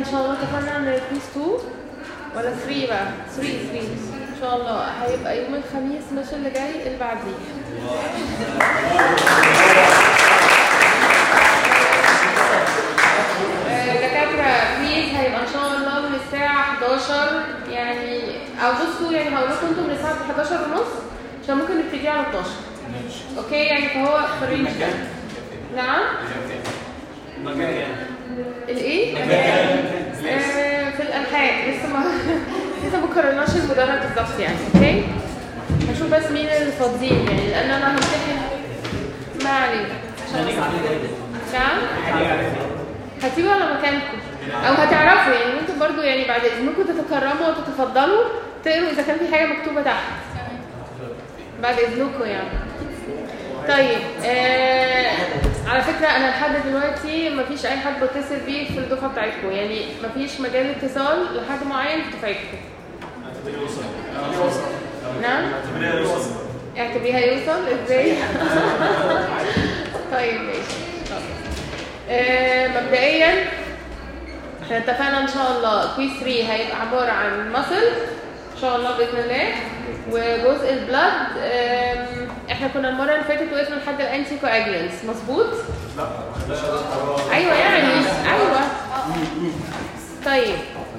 شاء الله اتفقنا على كويز 2 ولا 3 بقى؟ 3 ان شاء الله هيبقى يوم الخميس مش اللي جاي اللي بعديه. دكاتره كويز هيبقى ان شاء الله من الساعه 11 يعني، او بصوا يعني هقول لكم انتم من الساعه 11:30 عشان ممكن نبتدي على 12. اوكي يعني فهو في الرينج ده. نعم؟ الايه؟ في الالحاد لسه ما قررناش المدرج بالظبط يعني. اوكي؟ هشوف بس مين اللي فاضيين يعني، لان انا همتحن. ما علينا. نعم؟ هتيجوا على مكانكم او هتعرفوا يعني، انتوا برضو يعني بعد اذنكم تتكرموا وتتفضلوا تقروا اذا كان في حاجه مكتوبه تحت بعد اذنكم يعني. طيب على فكره انا لحد دلوقتي مفيش اي حد بتصل بيه في الدفعه بتاعتكم، يعني مفيش مجال اتصال لحد معين في دفعتكم. نعم؟ اعتبريها يوصل ازاي؟ طيب ماشي. مبدئيا احنا اتفقنا ان شاء الله كويز 3 هيبقى عباره عن مصل ان شاء الله باذن الله، وجزء البلاد احنا كنا المره اللي فاتت وقفنا لحد الانتي كواجلنس مظبوط؟ لا ايوه يعني ايوه. طيب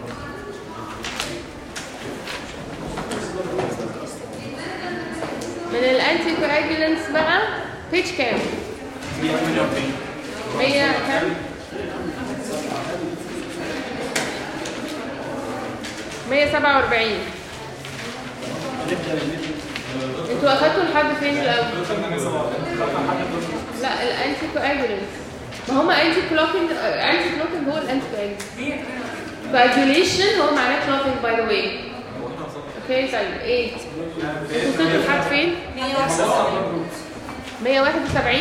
من الانتي كواجلنس بقى بيج كام؟ 100 كام؟ 147. انتوا اخدتوا لحد فين الاول؟ لا الانتي كواجولنس، ما هم انتي كلوكينج هو الانتي كواجولنس. كواجوليشن هو معناه كلوكينج باي ذا واي. اوكي طيب ايه؟ انتوا وصلتوا لحد فين؟ 171.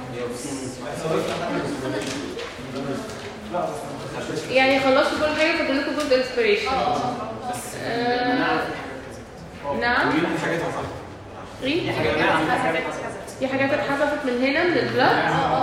يعني خلصتوا كل حاجه، فاضل لكم جزء انسبيريشن. نعم. في حاجات اتحذفت من هنا من البلاد.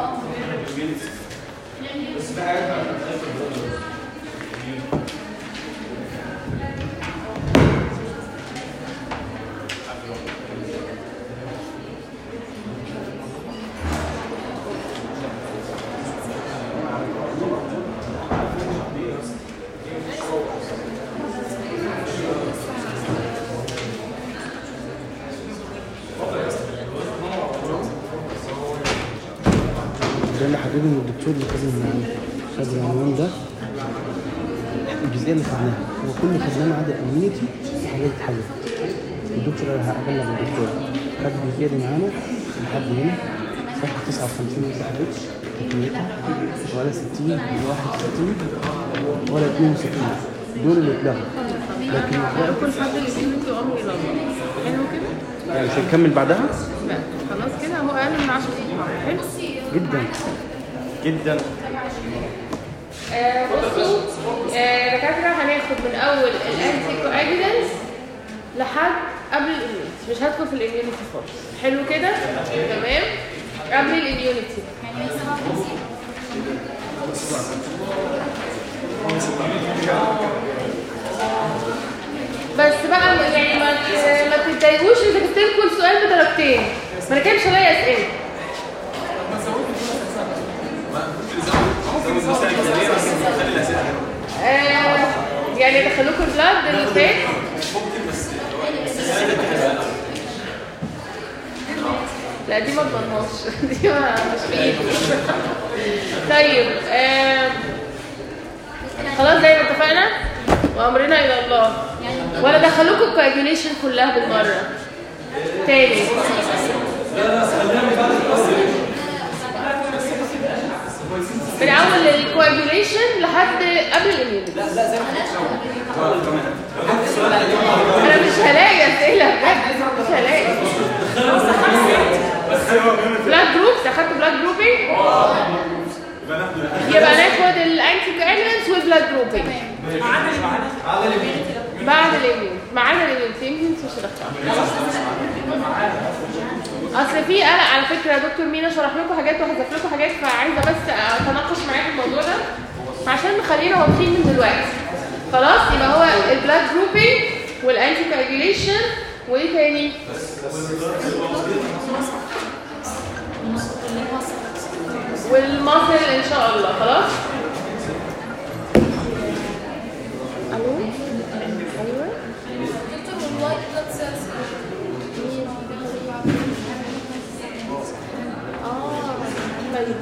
من الدكتور اللي خد العنوان ده الجزئيه اللي خدناها، هو كل اللي خدناه ما عدا الاميونيتي وحاجات اتحلت. الدكتور هبلغ الدكتور خد الجزئيه دي معانا لحد هنا صفحه 59 ما اتحلتش تكملتها ولا 60 ولا 61 ولا 62 دول اللي اتلغوا. لكن كل حد اللي فيه ممكن امر يلغى. حلو كده؟ يعني مش هنكمل بعدها؟ لا خلاص كده هو اقل من 10 دقايق. حلو جدا جدا. بصوا دكاتره هناخد من اول الانتي كواجولنس لحد قبل الاميونيتي، مش هدخل في الاميونيتي خالص. حلو كده؟ تمام. قبل الاميونيتي يعني 57 بس بقى يعني ما تتضايقوش اذا جبت لكم السؤال بدرجتين، ما انا كده مش هلاقي اسئله. يعني دخلوكوا البلاد اللي فات لا دي ما اضمنهاش دي مش بايدي. طيب خلاص زي ما اتفقنا وامرنا الى الله. ولا دخلوكوا الكواجوليشن كلها بالمره تاني؟ من اول الكواجوليشن لحد قبل الاميونيتي. لا زي ما انا مش هلاقي اسئله بجد، مش هلاقي. بلاد جروبس اخدتوا بلاد جروبينج؟ يبقى ناخد الانتي كواجولنس والبلاد جروبينج بعد الاميونيتي. معانا الاميونيتي مش هدخلها اصل في قلق على فكره. دكتور مينا شرح لكم حاجات وحذف لكم حاجات، فعايزه بس اتناقش معاكم الموضوع ده. عشان نخلينا واضحين من دلوقتي. خلاص يبقى هو البلاد جروبينج والانتي كواجيوليشن وايه تاني؟ والماسل ان شاء الله. خلاص الو ايوه دكتور والوايت بلاد سيلز طيب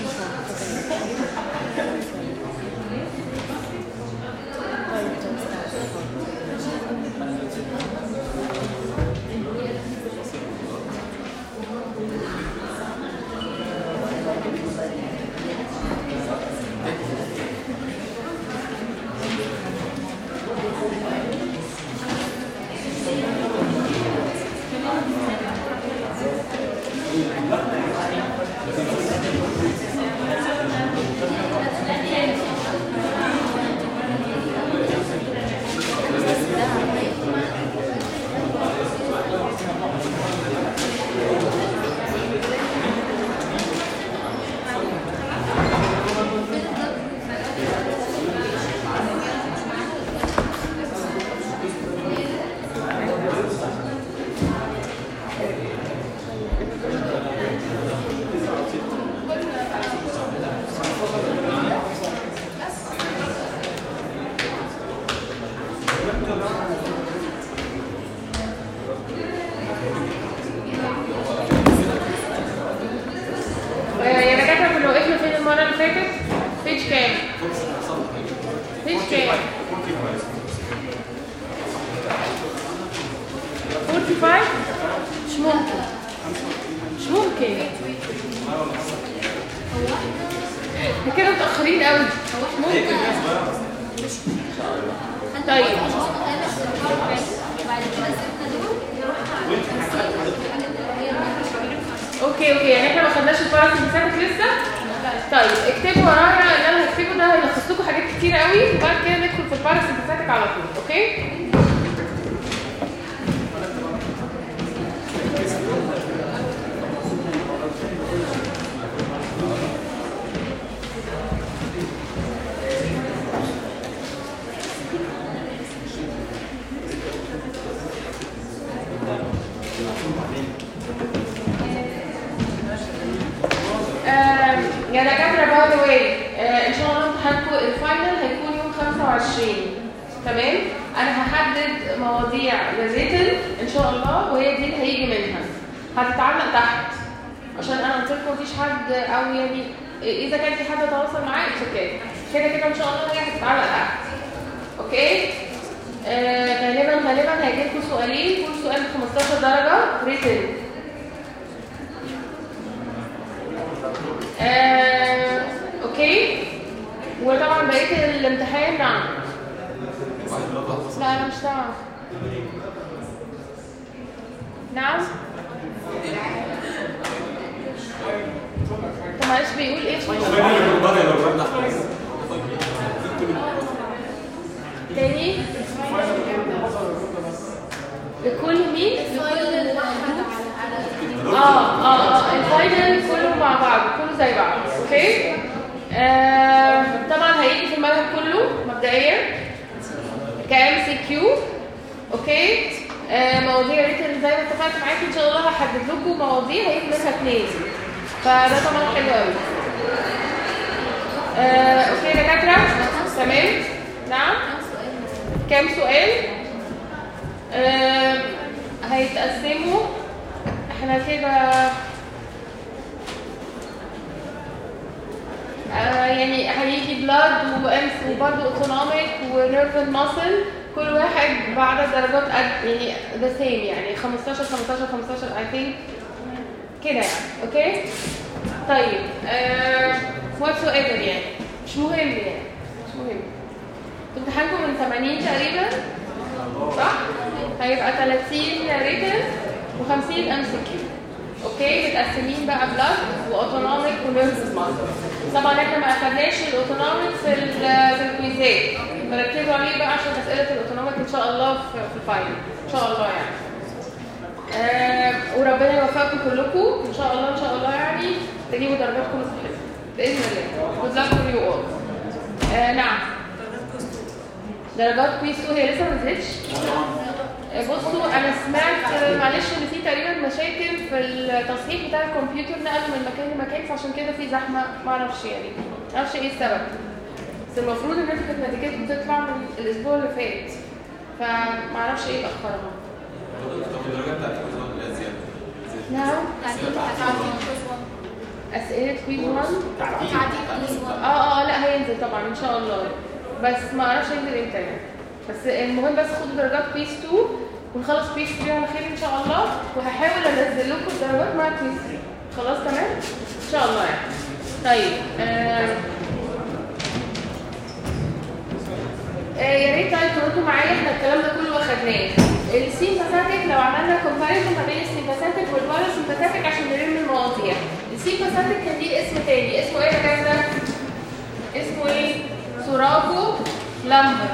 وربنا يوفقكم كلكم ان شاء الله يعني تجيبوا درجاتكم الصحيحه باذن الله. Good luck for you all. نعم. درجات كويس 2 هي لسه ما نزلتش. بصوا انا سمعت معلش ان في تقريبا مشاكل في التصحيح بتاع الكمبيوتر، نقل من مكان لمكان فعشان كده في زحمه، ما اعرفش يعني، ما اعرفش ايه السبب. بس المفروض ان كانت نتيجتها بتطلع من الاسبوع اللي فات، فما اعرفش ايه اخرها. الدرجات بتاعت الكويز اللي هي زياده. نعم. اسئله كويز 1 لا هينزل طبعا ان شاء الله، بس ما اعرفش هينزل امتى يعني. بس المهم بس خدوا درجات كويز 2 ونخلص كويز 3 على خير ان شاء الله، وهحاول انزل لكم الدرجات مع كويز 3. خلاص تمام ان شاء الله يعني. طيب يا ريت تردوا معايا، احنا الكلام ده كله واخدناه. السيمباثيك لو عملنا كومباريزون ما بين السيمباثيك والباراسيمباثيك عشان نلم المواضيع. السيمباثيك كان ليه اسم تاني، اسمه ايه يا جماعه؟ اسمه ايه؟ سوراكو لامبر.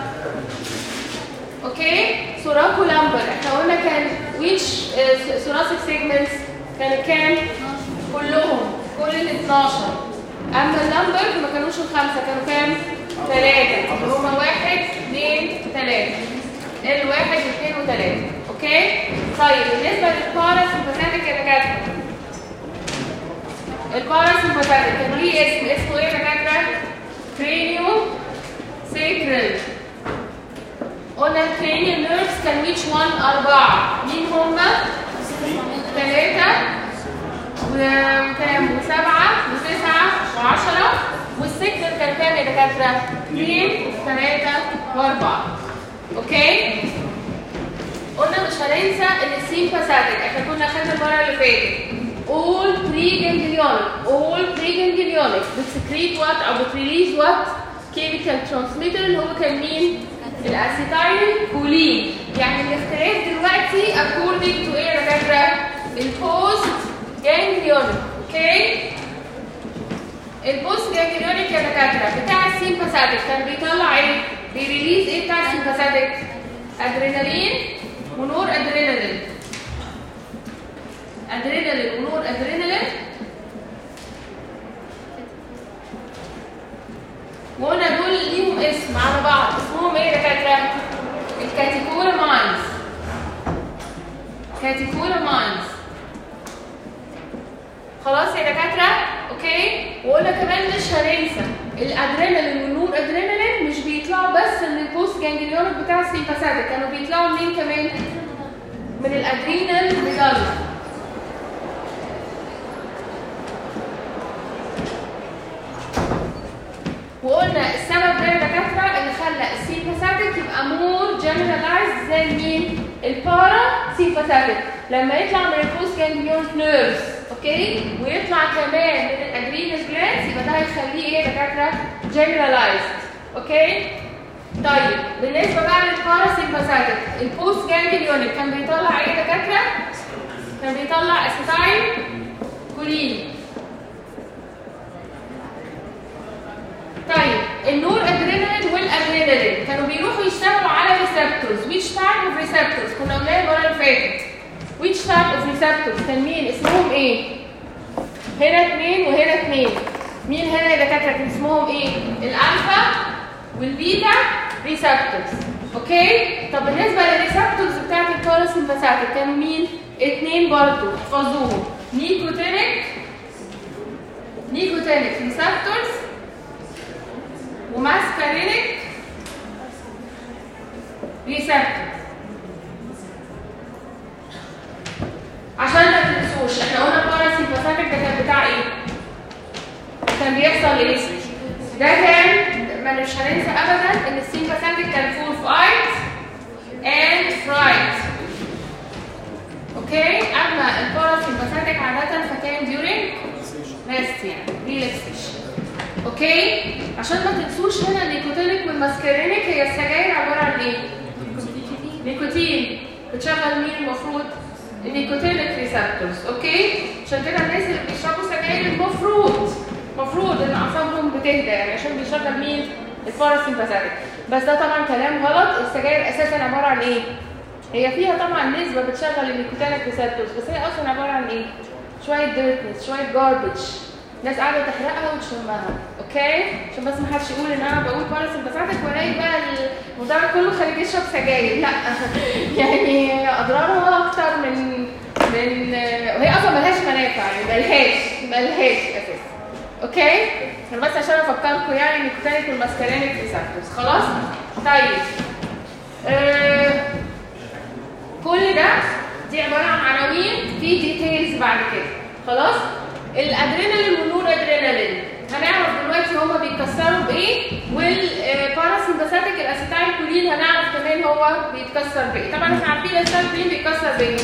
اوكي؟ سوراكو لامبر احنا قلنا كان ويتش ثوراسيك سيجمنتس كانت كام؟ كلهم كل ال 12. اما اللامبر ما كانوش الخمسه، كانوا كام؟ 3 اللي هما 1 2 3 ال1 2 و3. اوكي؟ طيب بالنسبه للباراسيمباثيك يا دكاتره، الباراسيمباثيك كان ليه اسمه ايه يا دكاتره؟ كرينيو سيكرال. قلنا الكرينيال نيرفز كان ويتش 1 4. مين هما؟ 3 وكام؟ و7 و9 و10. والسيكرال كان كام يا دكاتره؟ 2 3 و4. اوكي؟ قلنا مش هننسى ان السيمباثيك احنا كنا خدنا المره اللي فاتت all pre-ganglionic بتسكريت وات او بتريليز وات chemical transmitter اللي هو كان مين؟ الاسيتايل كولين. يعني الاختلاف دلوقتي according to ايه يا دكاتره؟ البوست جانجليونيك. اوكي؟ البوست جانجليونيك يا دكاتره بتاع السيمباثيك كان بيطلع ايه؟ بيريليز ايه بتاع السيمباثيك؟ ادرينالين ونور ادرينالين. ادرينالين ونور ادرينالين. وقلنا دول ليهم اسم على بعض، اسمهم ايه يا دكاتره؟ الكاتيكولامينز. كاتيكولامينز. خلاص يا دكاتره؟ اوكي؟ وقلنا كمان مش هننسى الادرينالين والنور ادرينالين مش بيطلعوا بس من البوست جانجليونيك بتاع السيمباثيك، كانوا بيطلعوا منين كمان؟ من الادرينال ميدالا. وقلنا السبب ده يا دكاتره اللي خلى السيمباثيك يبقى مور جنرالايزد زي مين؟ البارا سيمباثيك لما يطلع من البوست جانجليونيك نيرفز. اوكي؟ ويطلع كمان من الادرينال جلاندز، يبقى ده هيخليه ايه يا دكاتره؟ جنرالايزد. اوكي؟ طيب بالنسبه بقى للباراسيمباثيك البوست جانجليونيك كان بيطلع ايه يا دكاتره؟ كان بيطلع اسيتايل كولين. طيب النور ادرينالين والادرينالين كانوا بيروحوا يشتغلوا على ريسبتورز. ويتش تايب اوف ريسبتورز كنا قلناها المره اللي فاتت. ويتش تايب اوف ريسبتورز كان مين؟ اسمهم ايه؟ هنا 2 وهنا 2. مين هنا يا دكاتره كان اسمهم ايه؟ الالفا والبيتا ريسبتورز. اوكي؟ طب بالنسبه للريسبتورز بتاعت الباراسيمباثيك كانوا مين؟ 2 برضه احفظوهم. نيكوتينيك ريسبتورز وماسكارينيك ريسبتورز. عشان ما تنسوش احنا قلنا الباراسيمباثيك ده كان بتاع ايه؟ كان بيحصل ايه؟ ده كان ما مش هننسى ابدا ان السيمباثيك كان فول فايت اند فرايت. اوكي؟ اما الباراسيمباثيك عاده فكان ديورينج ريست يعني ريلاكسيشن. اوكي؟ عشان ما تنسوش هنا النيكوتينيك والماسكارينيك هي السجاير عباره عن ايه؟ نيكوتين. بتشغل مين المفروض؟ النيكوتينيك ريسبتورز. اوكي؟ عشان كده الناس اللي بيشربوا سجاير المفروض ان اعصابهم بتهدى يعني عشان بيشغل مين؟ الباراسيمباثيك. بس ده طبعا كلام غلط. السجاير اساسا عباره عن ايه؟ هي فيها طبعا نسبه بتشغل النيكوتينيك ريسبتورز، بس هي اصلا عباره عن ايه؟ شويه ديرتنس، شويه جاربج. ناس قاعده تحرقها وتشمها، اوكي؟ عشان بس ما حدش يقول ان انا بقول باراسمباثيك والاقي بقى المدرج كله خارج يشرب سجاير، لا يعني اضرارها اكتر من وهي اصلا ملهاش منافع، يعني ملهاش اساسا، اوكي؟ انا بس عشان افكركم يعني نيكوتينيك والماسكارينيك ريسبتورز، خلاص؟ طيب كل ده دي عباره عن عناوين في ديتيلز بعد كده، خلاص؟ الادرينالين والنور ادرينالين هنعرف دلوقتي هما بيتكسروا بايه، والباراسمباثيك الاسيتايل كولين هنعرف كمان هو بيتكسر بايه. طبعا احنا عارفين الاسيتايل كولين بيتكسر بايه؟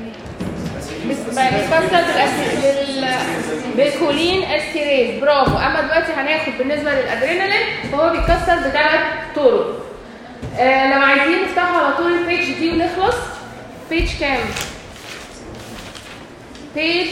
بيتكسر بالكولين استيريز، برافو. اما دلوقتي هناخد بالنسبه للادرينالين فهو بيتكسر بثلاث طرق. لو عايزين نفتحوا على طول البيج دي ونخلص. بيج كام؟ بيج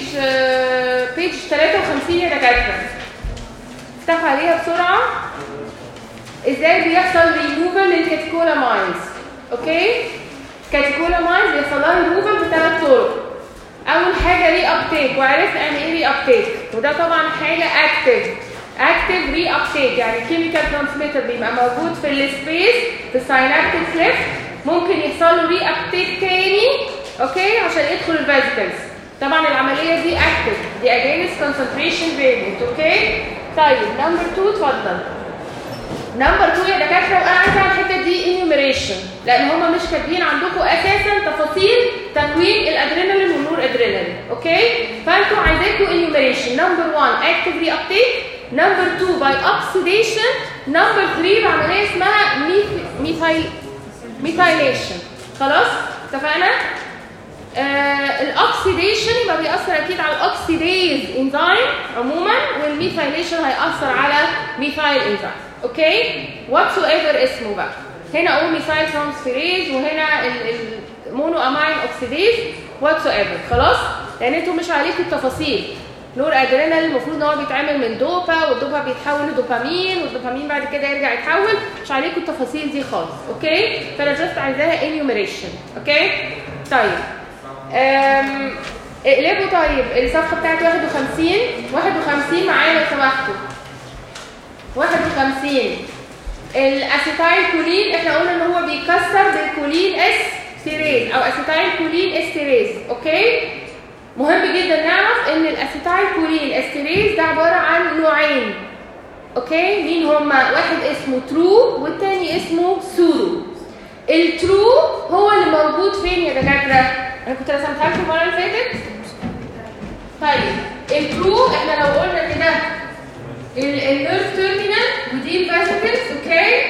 53 يا دكاتره. افتحوا عليها بسرعه. ازاي بيحصل ريموفال للكاتيكولاماينز؟ اوكي؟ الكاتيكولاماينز بيحصل لها ريموفال بثلاث طرق. اول حاجه ري ابتيك، وعرفنا يعني ايه ري ابتيك، وده طبعا حاجه اكتف ري ابتيك، يعني كيميكال ترانسميتر بيبقى موجود في السبيس في الساينابتيك كليف، ممكن يحصل له ري ابتيك تاني، اوكي، عشان يدخل الفيزيكلز. طبعا العمليه دي اكتف، دي اجينست كونسنتريشن فيرينت، اوكي. طيب نمبر 2 اتفضل. نمبر 2 يا دكاتره، وانا عايزه على الحته دي انيوميريشن، لان هم مش كاتبين عندكم اساسا تفاصيل تكوين الادرينالين والنور ادرينالين، اوكي؟ فانتوا عايزاكم انيوميريشن. نمبر 1 اكتف ري ابتيك، نمبر 2 باي اوكسيديشن، نمبر 3 بعمليه اسمها ميثايليشن. خلاص؟ اتفقنا؟ الاوكسيديشن يبقى بيأثر اكيد على الاوكسيديز انزيم عموما، والميثايليشن هيأثر على ميثايل انزيم، اوكي؟ واتس ايفر اسمه بقى. هنا اقول ميثايل ترانسفيريز، وهنا المونو امين اوكسيديز، واتس ايفر، خلاص؟ لان انتوا مش عليكم التفاصيل. نور ادرينال المفروض ان هو بيتعمل من دوبا، والدوبا بيتحول لدوبامين، والدوبامين بعد كده يرجع يتحول، مش عليكم التفاصيل دي خالص، اوكي؟ فانا جاست عايزاها انيوميريشن، اوكي؟ طيب اقلبوا طيب الصفحه بتاعت 51 معايا لو سمحتوا. 51 الاسيتايل كولين احنا قلنا ان هو بيكسر بالكولين استيريز او اسيتايل كولين استيريز، اوكي؟ مهم جدا نعرف ان الاسيتايل كولين استيريز ده عباره عن نوعين، اوكي؟ مين هما؟ واحد اسمه ترو والتاني اسمه سودو. الترو هو اللي موجود فين يا دكاتره؟ انا كنت رسمتها لكم المره اللي فاتت. طيب الترو احنا لو قلنا كده النيرف تيرمينال ودي الفاسيكلز، اوكي؟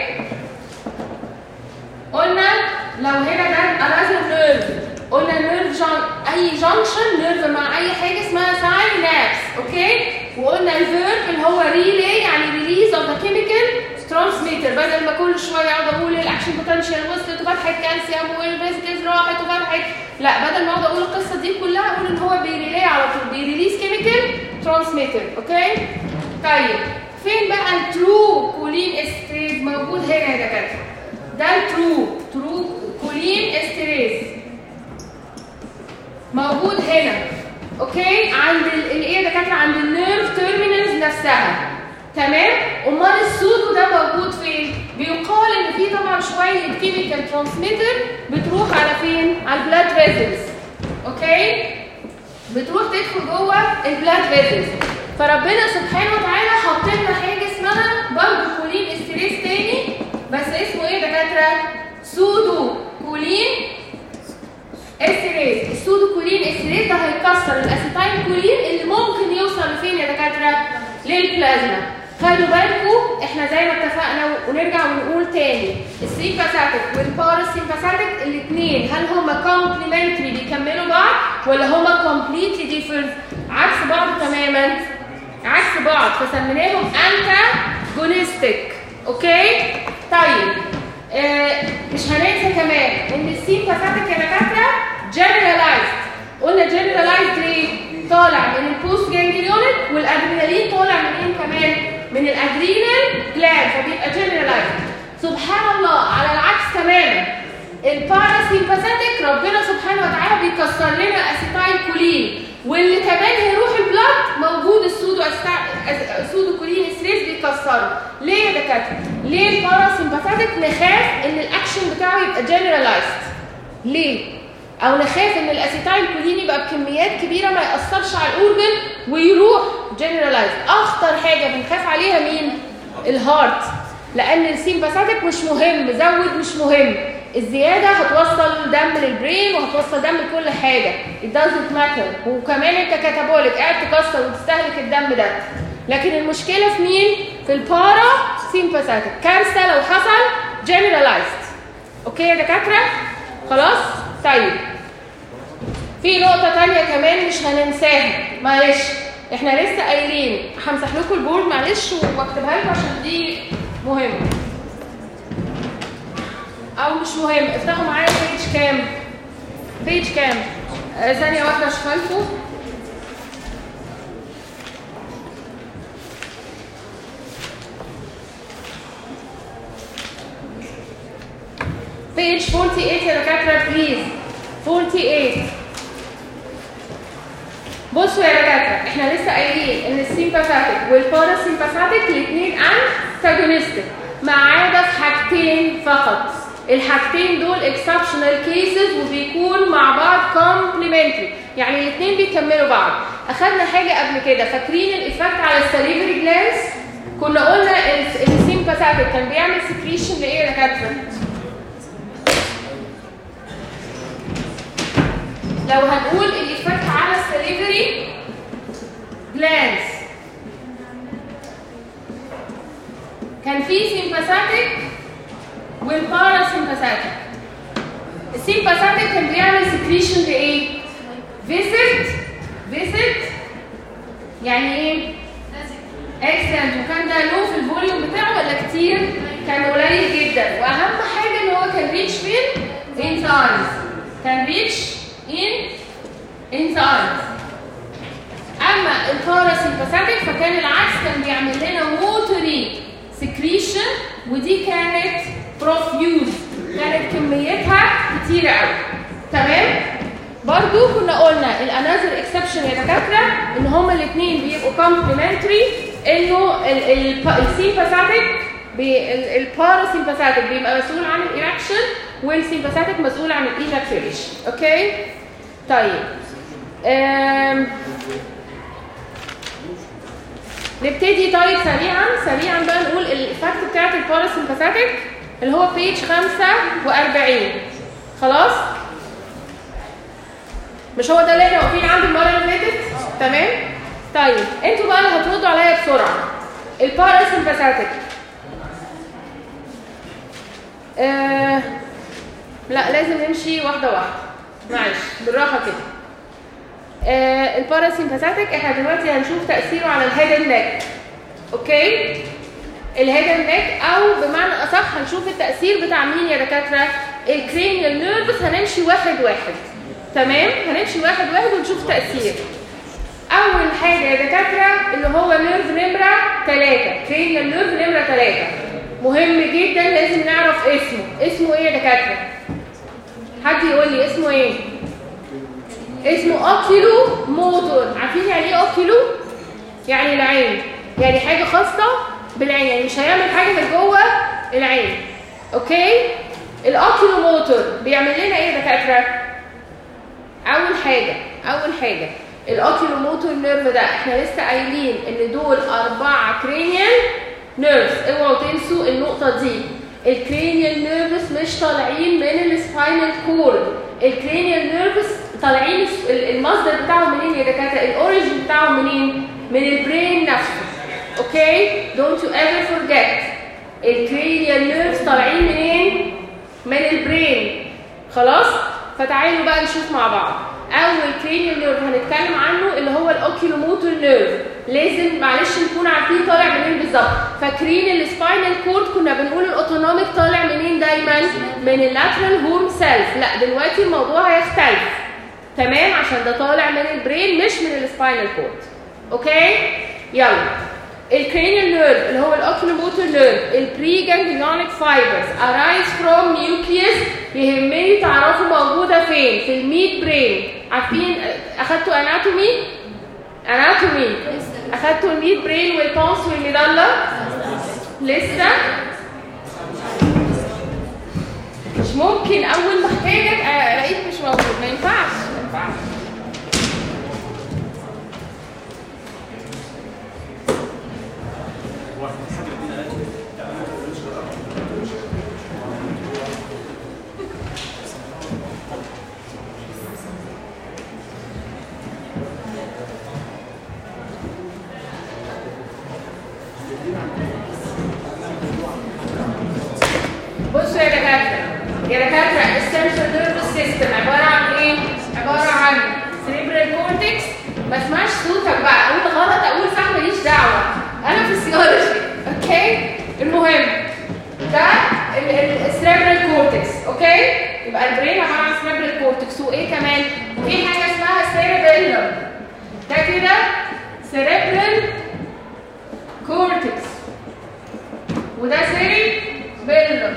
قلنا لو هنا ده انذر نيرف، قلنا نيرف اي جانكشن نيرف مع اي حاجه اسمها ساينابس، اوكي؟ وقلنا الفيرب اللي هو ريلي يعني ريليز اوف ذا كيميكال ترانسميتر، بدل ما كل شويه اقعد اقول الاكشن بوتنشال وصلت وفتحت كالسيوم والفيزيكلز راحت وفتحت، لا بدل ما اقعد اقول القصه دي كلها اقول ان هو بيريلي على طول، بيريليز كيميكال ترانسميتر، اوكي؟ طيب فين بقى الترو كولين استريز؟ موجود هنا يا دكاتره. ده الترو كولين استريز موجود هنا، اوكي؟ عند الايه يا دكاتره؟ عند النيرف تيرمينالز نفسها، تمام؟ امال السودو ده موجود فين؟ بيقال ان في طبعا شويه كيميكال ترانسميتر بتروح على فين؟ على البلاد فيزلز، اوكي؟ بتروح تدخل جوه البلاد فيزلز. فربنا سبحانه وتعالى حط لنا حاجه اسمها برضه كولين استريس تاني، بس اسمه ايه يا دكاتره؟ سودو كولين استريس. السودو كولين استريس ده هيكسر الاسيتايل كولين اللي ممكن يوصل لفين يا دكاتره؟ للبلازما. خلوا بالكم احنا زي ما اتفقنا ونرجع ونقول تاني، السيمباثيك والباراسيمباثيك الاثنين هل هما كومبليمنتري بيكملوا بعض ولا هما كومبليتلي ديفرنت؟ عكس بعض تماما، عكس بعض، فسميناهم انتاجونستيك، اوكي؟ طيب مش هننسى كمان ان السيمباثيك يا دكاتره جنرالايزد. قلنا جنرالايزد ليه؟ طالع من البوست جانجليونيك، والادرينالين طالع منين كمان؟ من الادرينال جلاند، فبيبقى جنرالايزد. سبحان الله على العكس تماما، الباراسيمباثيك ربنا سبحانه وتعالى بيكسر لنا اسيتايل كولين واللي كمان هيروح البلاد موجود السودو كولين ستريس بيكسره. ليه يا دكاتره؟ ليه الباراسمباثيك نخاف ان الاكشن بتاعه يبقى جنرالايزد؟ ليه؟ او نخاف ان الاسيتايل كولين يبقى بكميات كبيره ما ياثرش على الاورجن ويروح جنرالايزد. اخطر حاجه بنخاف عليها مين؟ الهارت، لان السيمباثيك مش مهم، زود مش مهم، الزياده هتوصل دم للبرين وهتوصل دم لكل حاجه، it doesn't matter، وكمان انت كاتابوليك قاعد تكسر وتستهلك الدم ده. لكن المشكله في مين؟ في البارا سيمباثيك، كارثه لو حصل جنرالايزد. اوكي يا دكاتره؟ خلاص؟ طيب في نقطه ثانيه كمان مش هننساها، معلش احنا لسه قايلين، همسح لكم البورد معلش واكتبها لكم عشان دي مهمه او مش مهم. افتحوا معايا بيج كام؟ بيج كام؟ ثانيه واحده اشوفها لكم. بيج 48 يا دكاتره بليز. 48. بصوا يا دكاتره، احنا لسه قايلين ان السيمباثيك والباراسيمباثيك الاثنين انتاجونستيك ما عدا في حاجتين فقط. الحاجتين دول اكسبشنال كيسز وبيكون مع بعض كومبلمنتري، يعني الاثنين بيكملوا بعض. اخذنا حاجه قبل كده، فاكرين الايفكت على السليفري جلانس؟ كنا قلنا السيمباثيك كان بيعمل سكريشن لايه يا دكاتره؟ لو هنقول الايفكت على السليفري جلانس كان في سيمباثيك والباراسيمباثيك. السيمباثيك كان بيعمل سكريشن لايه؟ فيسيت يعني ايه؟ اكسنت، وكان ده لو في الفوليوم بتاعه ولا كتير؟ كان قليل جدا، واهم حاجه ان هو كان ريتش فين؟ انسايز، كان ريتش انسايز. اما الباراسيمباثيك فكان العكس، كان بيعمل لنا ووتري سكريشن، ودي كانت بروفيوز، كانت كميتها كتيره قوي. تمام؟ برضو كنا قلنا الانذر اكسبشن يا دكاتره ان هما الاثنين بيبقوا كومبلمنتري، انه السيمباثيك الباراسيمباثيك بيبقى مسؤول عن الايركشن والسيمباثيك مسؤول عن الايجاكيوليشن. اوكي؟ طيب نبتدي طيب سريعا بقى نقول الايفكت بتاعت الباراسيمباثيك اللي هو بيج 45. خلاص؟ مش هو ده اللي احنا واقفين عنده المره اللي فاتت؟ تمام؟ طيب انتوا بقى اللي هتردوا عليا بسرعه. الباراسيمباثيك لا لازم نمشي واحده واحده، معلش بالراحه كده. الباراسيمباثيك احنا دلوقتي هنشوف تاثيره على الهيد اند نيك. اوكي؟ الهيد اند نيك، او بمعنى اصح هنشوف التاثير بتاع مين يا دكاتره؟ الكرينيال نيرفز. هنمشي واحد واحد. تمام؟ هنمشي واحد واحد ونشوف تاثير. اول حاجه يا دكاتره اللي هو نيرف نمره 3، كرينيال نيرف نمره 3 مهم جدا، لازم نعرف اسمه ايه يا دكاتره؟ حد يقول لي اسمه ايه؟ اسمه اوكيلو موتور. عارفين يعني ايه اوكيلو؟ يعني العين، يعني حاجه خاصه بالعين، يعني مش هيعمل حاجه من جوه العين. اوكي؟ الاوكيلو موتور بيعمل لنا ايه يا دكاتره؟ اول حاجه الاوكيلو موتور نيرف ده احنا لسه قايلين ان دول 4 كرينيال نيرفز، اوعوا تنسوا النقطه دي. الكرينيال نيرفز مش طالعين من السباينال كورد، الكرينيال نيرفز طالعين المصدر بتاعهم منين يا دكاتره؟ الاوريجن بتاعهم منين؟ من البرين نفسه. اوكي؟ دونت يو ايفر فورجيت، الكرينيال نيرفز طالعين منين؟ من البرين. خلاص؟ فتعالوا بقى نشوف مع بعض. اول كرينيال نيرف هنتكلم عنه اللي هو الاوكيلوموتور نيرف. لازم معلش نكون عارفين طالع منين بالظبط. فاكرين السباينال كورد كنا بنقول الاوتونوميك طالع منين دايما؟ من اللاترال هورن سيلف. لا دلوقتي الموضوع هيختلف. تمام؟ عشان ده طالع من البرين مش من السباينال كورد. اوكي؟ يلا. الكرينيال نيرف اللي هو الاوكيلوموتور نيرف، البري جانجليونيك فايبرز arise from nucleus. يهمني تعرفوا موجوده فين؟ في الميد برين. عارفين اخدتوا اناتومي؟ اخدتوا الميد برين والبونس والميدالا؟ لسه؟ مش ممكن اول ما احتاجك الاقيك مش موجود، ما ينفعش. بصوا يا دكاتره السنترال نيرفس سيستم عباره عن ايه؟ عباره عن سيريبرال كورتكس. ما اسمعش صوتك بقى، اقول غلط اقول صح ماليش دعوه، انا في السيولوجي. اوكي؟ المهم ده السيريبرال كورتكس. اوكي؟ يبقى البرين عباره عن سيريبرال كورتكس. وايه كمان؟ في حاجه اسمها سيريبيلم. ده كده سيريبرال كورتكس وده سيريبيلم.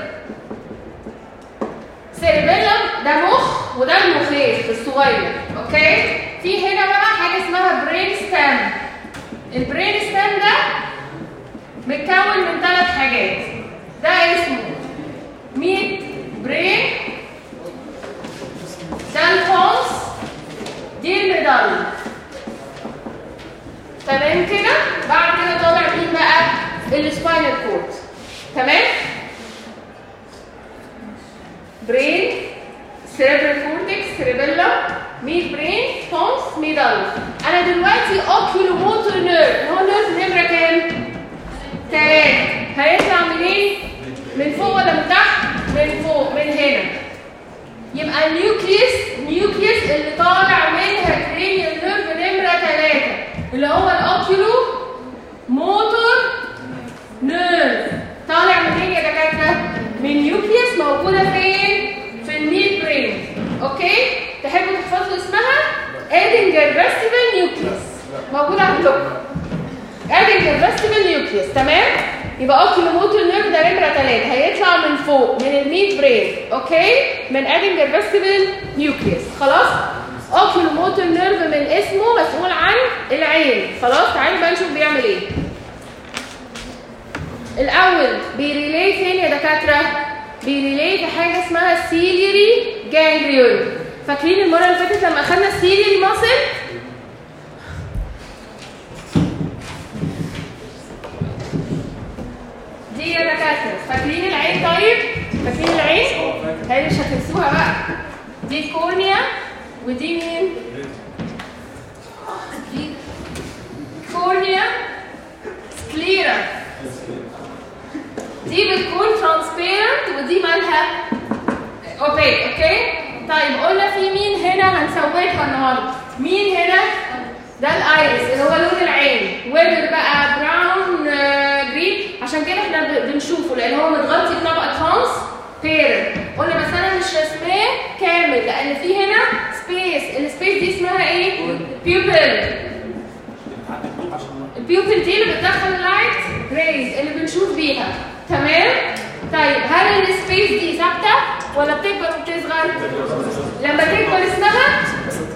سيريبيلم ده مخ وده المخيخ الصغير. اوكي؟ في هنا بقى حاجه اسمها برين ستام. البرين ستام ده متكون من 3 حاجات. ده اسمه ميد برين، ده البونس، دي الميدالا. تمام كده؟ بعد كده طالع مين بقى؟ السباينال كورد. تمام؟ برين، سيريبرال كورتكس، سيريبيلم، ميد برين، بونس، ميدالا. انا دلوقتي اوكيولو موتور نيرف، هو نيرف نمره كام؟ 3. هيطلع منين؟ من فوق ولا من تحت؟ من فوق، من هنا. يبقى النيوكليس اللي طالع منها كرينيال نيرف نمره 3 اللي هو الاوكيولو موتور نيرف. طالع منين يا دكاتره؟ من نيوكليس موجوده فين؟ في الميد برين. اوكي؟ تحبوا تحفظوا اسمها؟ ادنجر فيستيبل نيوكليس. موجوده عندكم. ادنجر فيستيبل نيوكليس. تمام؟ يبقى اوكيولو موتور نيرف ده نمره 3 هيطلع من فوق من الميد برين. اوكي؟ من ادنجر فيستيبل نيوكليس. خلاص؟ اوكيولو موتور نيرف من اسمه مسؤول عن العين. خلاص؟ تعالوا بقى نشوف بيعمل ايه. الاول بيريلي فين يا دكاتره؟ بيريلي في حاجه اسمها سيليري جانجليون. فاكرين المره اللي فاتت لما اخدنا السيليري ماسل؟ دي يا دكاتره فاكرين العين؟ طيب فاكرين العين؟ هي مش هتنسوها بقى. دي كورنيا ودي مين؟ دي كورنيا سكليرا. دي بتكون ترانسبيرنت ودي مالها اوبيك. اوكي؟ طيب قلنا في مين هنا هنسويتها النهارده؟ مين هنا؟ ده الايرس اللي هو لون العين. ويبر بقى براون جرين، عشان كده احنا بنشوفه لان هو متغطي بطبقه ترانسبيرنت. قلنا بس انا مش رسماه كامل لان في هنا سبيس. السبيس دي اسمها ايه؟ بيوبل. البيوبل دي اللي بتدخل اللايت ريز اللي بنشوف بيها. تمام؟ طيب هل السبيس دي ثابته ولا بتكبر وبتصغر؟ لما تكبر اسمها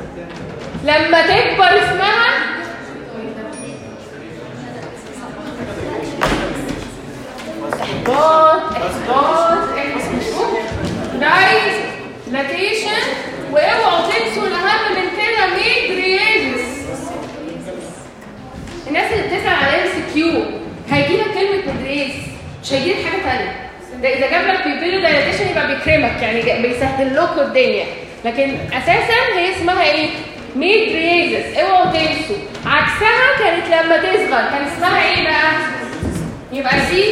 احباط دايلاتيشن. واوعوا تنسوا الاهم من كده ميدريزس. الناس اللي بتسال على MCQ هيجي لك كلمه ميدريز مش هيجي لك حاجه ثانيه. ده اذا جاب لك بيبيلو دايلاتيشن يبقى بيكرمك يعني بيسهل لكم الدنيا، لكن اساسا هي اسمها ايه؟ ميدريزس. اوعوا تنسوا. عكسها كانت لما تصغر كان اسمها ايه بقى؟ يبقى دي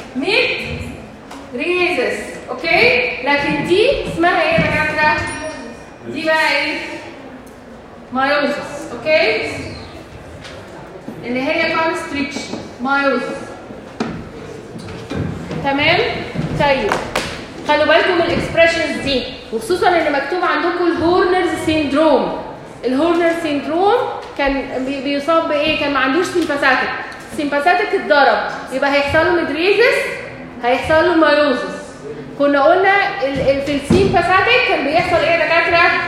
ميدريزس. اوكي؟ لكن دي اسمها ايه يا دكاتره؟ دي بقى ايه؟ مايوزس. اوكي؟ اللي هي كونستريكشن مايوزس. تمام؟ طيب خلوا بالكم من الاكسبريشنز دي، وخصوصا ان مكتوب عندكم الهورنرز سيندروم. الهورنر سيندروم كان بيصاب بايه؟ كان ما عندوش سيمباثيك. سيمباثيك اتضرب يبقى هيحصل له ميدريزس، هيحصل له مايوزس. كنا قلنا في السيمباثيك كان بيحصل ايه يا دكاتره؟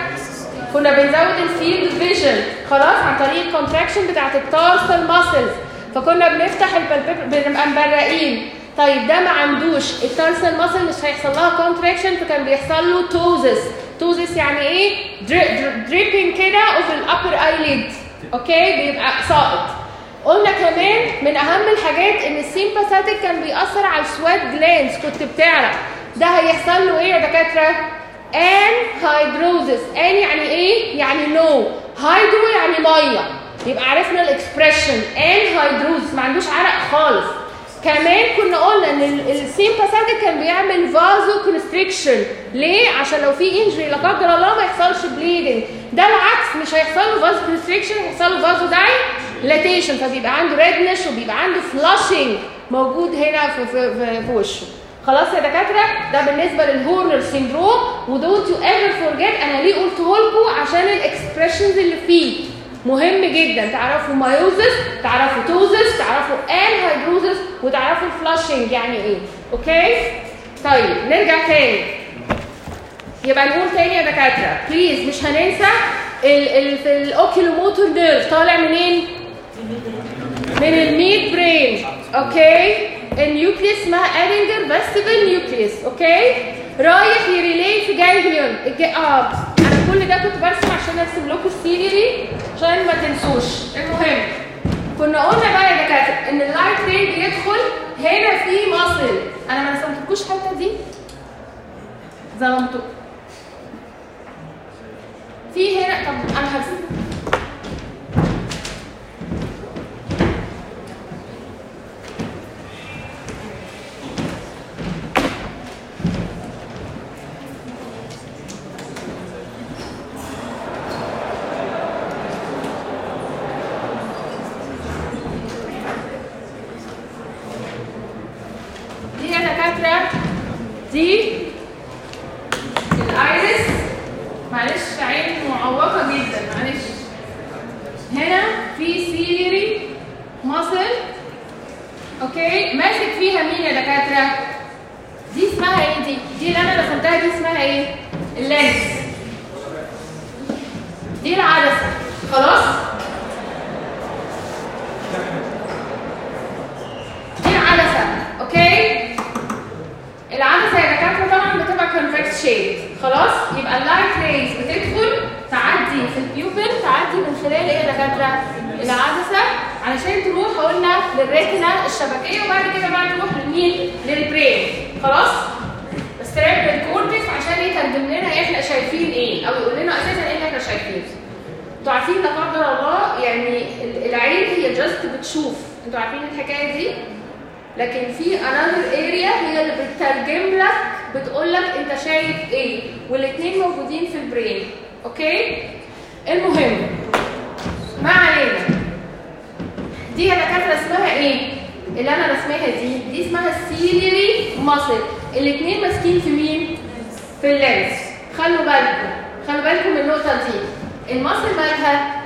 كنا بنزود الفيلد فيجن خلاص عن طريق الكونتراكشن بتاعت التارسال ماسلز، فكنا بنفتح بنبقى مبرقين. طيب ده ما عندوش التارسال ماسل مش هيحصل لها كونتراكشن، فكان بيحصل له توزس. توزس يعني ايه؟ دريبنج كده اوف الابر ايليد، اوكي، بيبقى ساقط. قلنا كمان من اهم الحاجات ان السيمباثيك كان بيأثر على السوات جلاندز، كنت بتعرق. ده هيحصل له ايه يا دكاتره؟ انهيدروزس. ان يعني ايه؟ يعني نو. هيدرو يعني ميه، يبقى عرفنا الاكسبريشن انهيدروزس، ما عندوش عرق خالص. كمان كنا قلنا ان السيمباثيك كان بيعمل فازو كونستريكشن. ليه؟ عشان لو في انجري لا قدر الله ما يحصلش بليدنج. ده العكس، مش هيحصل له فازو كونستريكشن، هيحصل له فازو دايلاتيشن، فبيبقى عنده ريدنش وبيبقى عنده فلاشنج موجود هنا في وشه. خلاص يا دكاتره، ده بالنسبه للهورنر سيندروم. ودونت يو ايفر فورجيت انا ليه قلته لكم، عشان الاكسبريشنز اللي فيه مهم جدا. تعرفوا مايوزس، تعرفوا توزس، تعرفوا انهيدروزس، وتعرفوا الفلاشنج يعني ايه. اوكي؟ طيب نرجع تاني. يبقى نقول تاني يا دكاتره بليز، مش هننسى في الاوكيلوموتور نيرف طالع منين؟ من الميد برين. اوكي؟ النيوكليس اسمها ادينجر فيستيبل نيوكليس. اوكي؟ رايح يريلي في جانجليون. انا كل ده كنت برسم عشان ارسم لكم السيريري عشان ما تنسوش. المهم كنا قلنا بقى يا دكاتره ان اللايت ري بيدخل هنا في ماسل. انا ما رسمتلكوش الحته دي، ظلمتكم في هنا. طب انا هرسم دي الايرس. معلش عين معوقه جدا، معلش. هنا في سيري ماسل، اوكي، ماسك فيها مين يا دكاتره؟ دي اسمها ايه؟ دي اللي انا رسمتها دي اسمها ايه؟ اللينس. دي العدسه. خلاص، دي العدسه. اوكي، العدسه يا دكاتره طبعا بتبقى كونفكس شيب. خلاص، يبقى اللايت ريز بتدخل تعدي في البيوبل، تعدي من خلال ايه يا دكاتره؟ العدسه، علشان تروح قلنا للريتنا الشبكيه، وبعد كده بقى تروح لمين؟ للبرين. خلاص، السيريبرال كورتكس عشان يترجم لنا احنا شايفين ايه، او يقول لنا اساسا ايه اللي احنا شايفينه. انتوا عارفين لا قدر الله يعني العين هي جاست بتشوف، انتوا عارفين الحكايه دي؟ لكن في another area هي اللي بتترجم لك، بتقول لك انت شايف ايه، والاثنين موجودين في البرين. اوكي؟ المهم ما علينا. دي يا دكاتره اسمها ايه؟ اللي انا رسمها دي اسمها السيليري ماسل. الاثنين ماسكين في مين؟ في اللينس. خلوا بالكم من النقطه دي. الماسل مالها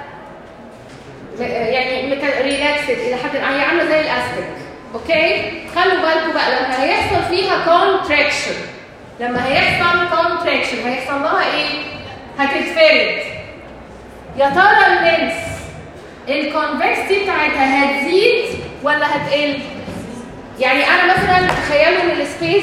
يعني ريلاكسد الى حد، هي عامله زي الاستيك. اوكي؟ خلوا بالكم بقى لما هيحصل فيها كونتراكشن، هيحصل لها ايه؟ هتتفرد. يا ترى اللينس الكونفكستي بتاعتها هتزيد ولا هتقل؟ يعني انا مثلا تخيلوا ان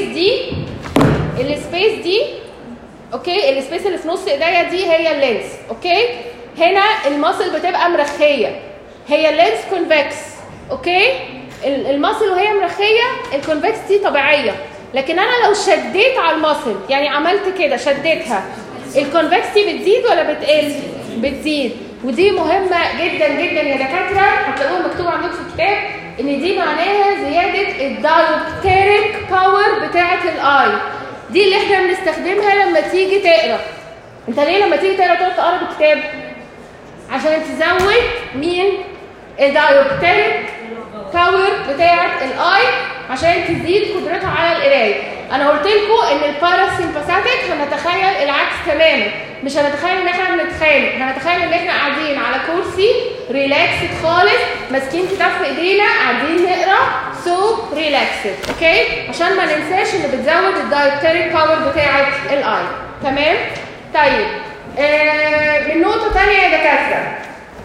السبيس دي اوكي، السبيس اللي في نص ايديا دي هي اللينس. اوكي؟ هنا الماسل بتبقى مرخيه، هي اللينس كونفكس. اوكي؟ الماسل وهي مرخيه الكونفكستي طبيعيه، لكن انا لو شديت على الماسل، يعني عملت كده شديتها، الكونفكستي بتزيد ولا بتقل؟ بتزيد. ودي مهمه جدا جدا يا دكاتره، هتلاقوها مكتوب عندكم في الكتاب ان دي معناها زياده الدايوبتيريك باور بتاعه الاي. دي اللي احنا بنستخدمها لما تيجي تقرا. انت ليه لما تيجي تقرا تقعد تقرا بالكتاب؟ عشان تزود مين؟ الدايوبتيريك باور بتاعه الاي، عشان تزيد قدرتها على القرايه. انا قلت لكم ان الباراسيمباثيك هنتخيل العكس تماما، مش هنتخيل ان احنا بنتخانق، هنتخيل ان احنا قاعدين على كرسي ريلاكسد خالص، ماسكين كتاب في ايدينا قاعدين نقرا، سو ريلاكسد. اوكي؟ عشان ما ننساش ان بتزود الدايوبتيريك باور بتاعه الاي. تمام؟ طيب تانية يا دكاتره.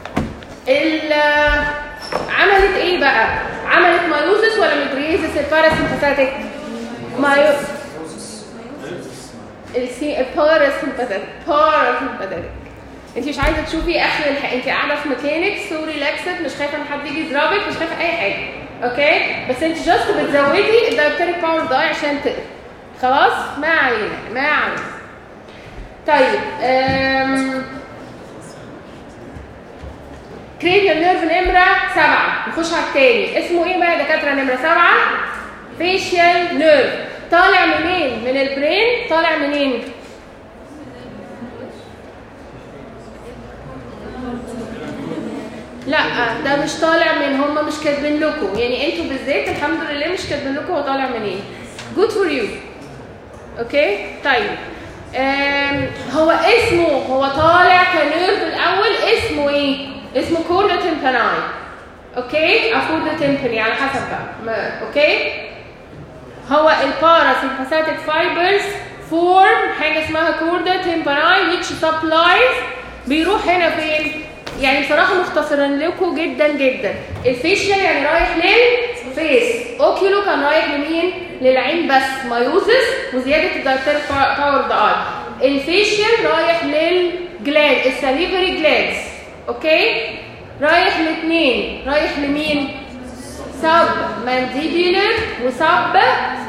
عملت ايه بقى؟ عملت مايوزس ولا ميدريزس الباراسمباثيك؟ الباراسمباثيك. انت مش عايزه تشوفي اخر انت قاعده في مكانك سو ريلاكسد، مش خايفه ان حد يجي يضربك، مش خايفه اي حاجه، اوكي؟ بس انت جاست بتزودي الدايبتريك باور ده عشان تقدر. خلاص؟ ما علينا. طيب كرينيال نيرف نمره 7، نخش على التاني. اسمه ايه بقى يا دكاتره نمره 7؟ فيشيال نيرف. طالع منين؟ من البرين. طالع منين؟ لا ده مش طالع من، هم مش كاتبين لكم، يعني انتوا بالذات الحمد لله مش كاتبين لكم هو طالع منين. good for you. اوكي طيب هو اسمه، هو طالع كنيرف الاول اسمه ايه؟ اسمه كوردا تيمباناي. اوكي او كوردا تيمباني على حسب بقى. اوكي هو الباراسمباثيك فايبرز فورم حاجه اسمها كوردا تيمباناي which supplies. بيروح هنا فين؟ يعني بصراحه مختصرين لكم جدا جدا. الفيشيال يعني رايح للفيس، اوكيلو كان رايح لمين؟ للعين بس، مايوزس وزياده الدايبتريك باور ده. الفيشيال رايح للجلاند، الساليفري جلاندز. اوكي رايح لاثنين، رايح لمين؟ سب مانديبيولر وسب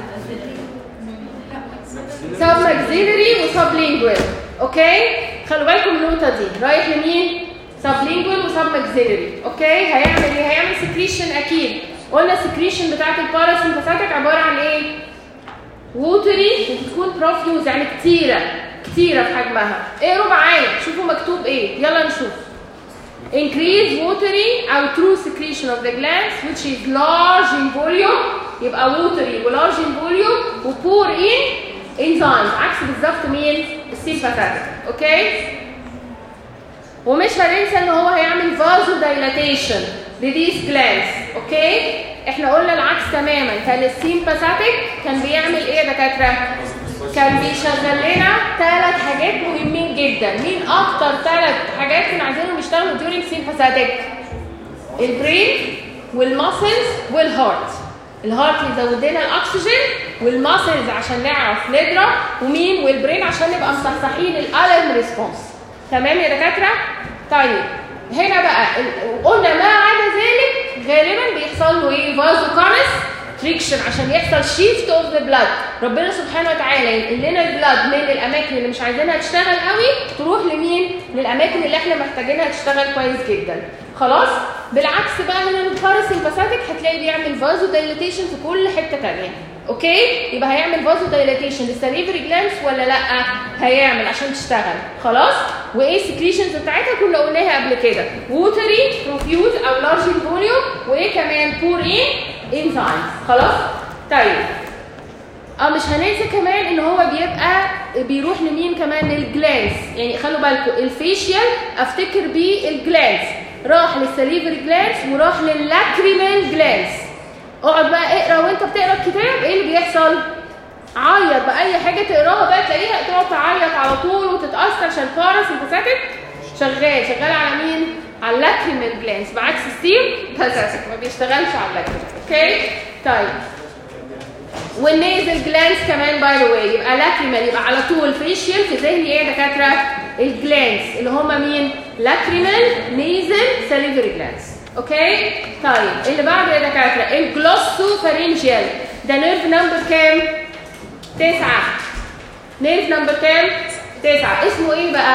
ماكسيلري وسب لينجوال. اوكي خلوا بالكم النقطه دي، رايح لمين؟ سبلينجوال وسب ماكسيلري. اوكي هيعمل ايه؟ هيعمل سكريشن اكيد. قلنا السكريشن بتاعت الباراسمباثيك عباره عن ايه؟ ووتري وبتكون بروفيوز، يعني كتيره في حجمها. اقروا معايا شوفوا مكتوب ايه، يلا نشوف. increase watery او true secretion of the glands which is large in volume. يبقى watery و large in volume و pour in enzymes، عكس بالظبط مين؟ السيمباثيك. اوكي ومش هننسى ان هو هيعمل فازو دايلاتيشن لديس جلاندز. اوكي احنا قلنا العكس تماما، كان السيمباثيك كان بيعمل ايه يا دكاتره؟ كان بيشغل لنا 3 حاجات مهمين جدا. مين اكتر 3 حاجات كنا عايزينهم يشتغلوا during sympathetic؟ البرين والماسلز والهارت. الهارت يزود لنا الاكسجين، والماسلز عشان نعرف نضرب، ومين؟ والبرين عشان نبقى مصحصحين الالرم ريسبونس. تمام يا دكاتره؟ طيب هنا بقى قلنا ما عدا ذلك غالبا بيحصل له ايه؟ فازو كونستريكشن عشان يحصل شيفت اوف ذا بلاد. ربنا سبحانه وتعالى ينقل لنا البلاد من الاماكن اللي مش عايزينها تشتغل قوي تروح لمين؟ للاماكن اللي احنا محتاجينها تشتغل كويس جدا. خلاص؟ بالعكس بقى هنا الباراسمباثيك هتلاقي بيعمل فازو دايلاتيشن في كل حته ثانيه. اوكي؟ يبقى هيعمل فازو دايلاتيشن للساليفري جلاندز ولا لا؟ هيعمل عشان تشتغل. خلاص؟ وايه السكريشنز بتاعتها؟ كنا قلناها قبل كده، ووتري بروفيوز او لارج فوليوم، وايه كمان؟ بور ان انزايمز. خلاص؟ طيب مش هننسى كمان ان هو بيروح لمين كمان؟ للجلاندز. يعني خلوا بالكم الفيشيال افتكر بيه الجلاندز، راح للساليفري جلاندز وراح لللاكريمال جلاندز. اقعد بقى اقرا وانت بتقرا الكتاب ايه اللي بيحصل؟ عيط بقى، اي حاجه تقراها بقى تلاقيها تقعد تعيط على طول وتتاثر عشان الباراسمباثيك شغال على مين؟ على اللاكريمال جلاندز، بعكس السيمباثيك ما بيشتغلش على اللاكريمال. اوكي طيب والنيزل جلاندز كمان باي ذا واي، يبقى لاكريمال يبقى على طول فيشيال في ذهني ايه يا دكاتره؟ الجلاندز اللي هم مين؟ لاكريمال نيزل ساليفري جلاندز. اوكي طيب اللي بعده يا دكاتره الجلوسوفارينجيال. ده نيرف نمبر كام؟ 9. نيرف نمبر كام؟ 9. اسمه ايه بقى؟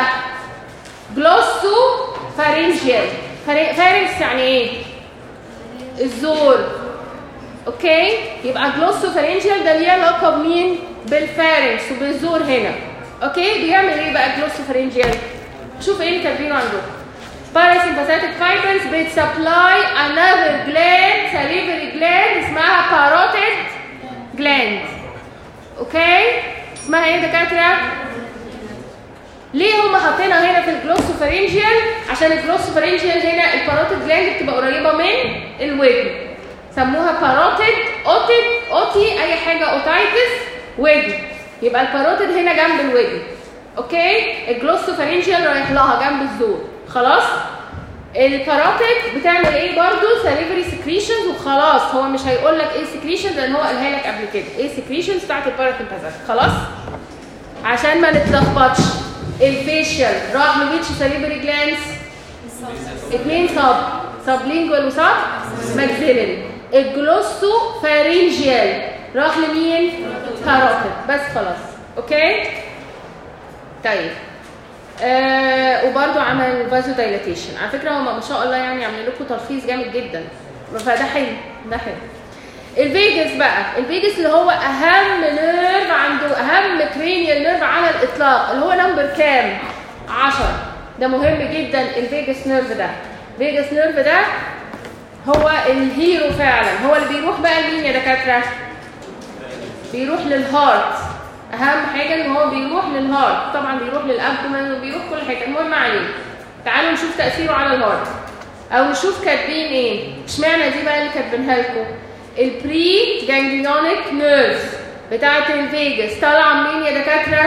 جلوسوفارينجيال. فارنكس يعني ايه؟ الزور. اوكي يبقى جلوسوفارينجيال ده ليه علاقه بمين؟ بالفارنكس وبالزور هنا. اوكي بيعمل ايه بقى جلوسوفارينجيال؟ شوف ايه اللي كاتبينه عندكم. parasympathetic fibers بتسبلاي another gland salivary gland اسمها parotid gland. اوكي اسمها ايه يا دكاتره؟ ليه هم حاطينها هنا في الجلوسوفارينجيال؟ عشان الجلوسوفارينجيال هنا الباروتيد جلاند بتبقى قريبه من الودن، سموها باروتيد اوتي اي حاجه اوتايتس ودن، يبقى الباروتيد هنا جنب الودن. اوكي الجلوسوفارينجيال رايح لها جنب الزور. خلاص. الباراتيك بتعمل ايه برضو؟ ساليفري سكريشنز وخلاص. هو مش هيقول لك ايه سكريشنز لان هو قالها لك قبل كده. ايه سكريشنز بتاعت الباراسمباثيك خلاص عشان ما نتلخبطش. الفيشيال راح لويتش ساليفري جلانس؟ 2 سب لينجوال وسب ماكسيلري. الجلوسو فارينجيال راح لمين؟ باراتيك. بس خلاص اوكي. طيب وبرده عمل فازو دايلاتيشن. على فكره هم ما شاء الله يعني عاملين لكم تلخيص جامد جدا، فده حلو ده حلو. الفيجاس بقى، الفيجاس اللي هو اهم نيرف عنده، اهم كرينيال نيرف على الاطلاق، اللي هو نمبر كام؟ 10. ده مهم جدا الفيجاس نيرف ده. الفيجاس نيرف ده هو الهيرو فعلا. هو اللي بيروح بقى لمين يا دكاتره؟ بيروح للهارت. اهم حاجه ان هو بيروح للهارت، طبعا بيروح للابدومين وبيروح كل حاجه. المهم عليه تعالوا نشوف تاثيره على الهارت او نشوف كاتبين ايه. اشمعنى دي بقى اللي كاتبينها لكم؟ البري جانجليونيك نيرفز بتاعه الفيجاس طالعه منين يا دكاتره؟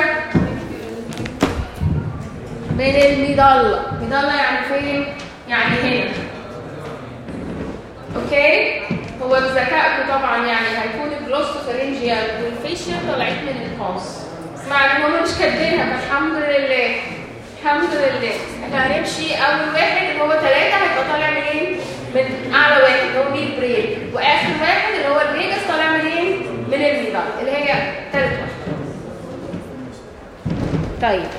من الميدالا. ميدالا يعني فين؟ يعني هنا. اوكي. هو بذكائكم طبعا يعني هيكون الجلوسوفارينجيال والفيشيال طالعين من القوس. اسمعوا ان هم مش كاتبينها، فالحمد لله الحمد لله. احنا هنمشي اول واحد اللي هو 3 هيبقى طالع منين؟ من اعلى واحد اللي هو ميد برين، واخر واحد اللي هو الفيجاس طالع منين؟ من الميدال اللي هي ثالث واحد. طيب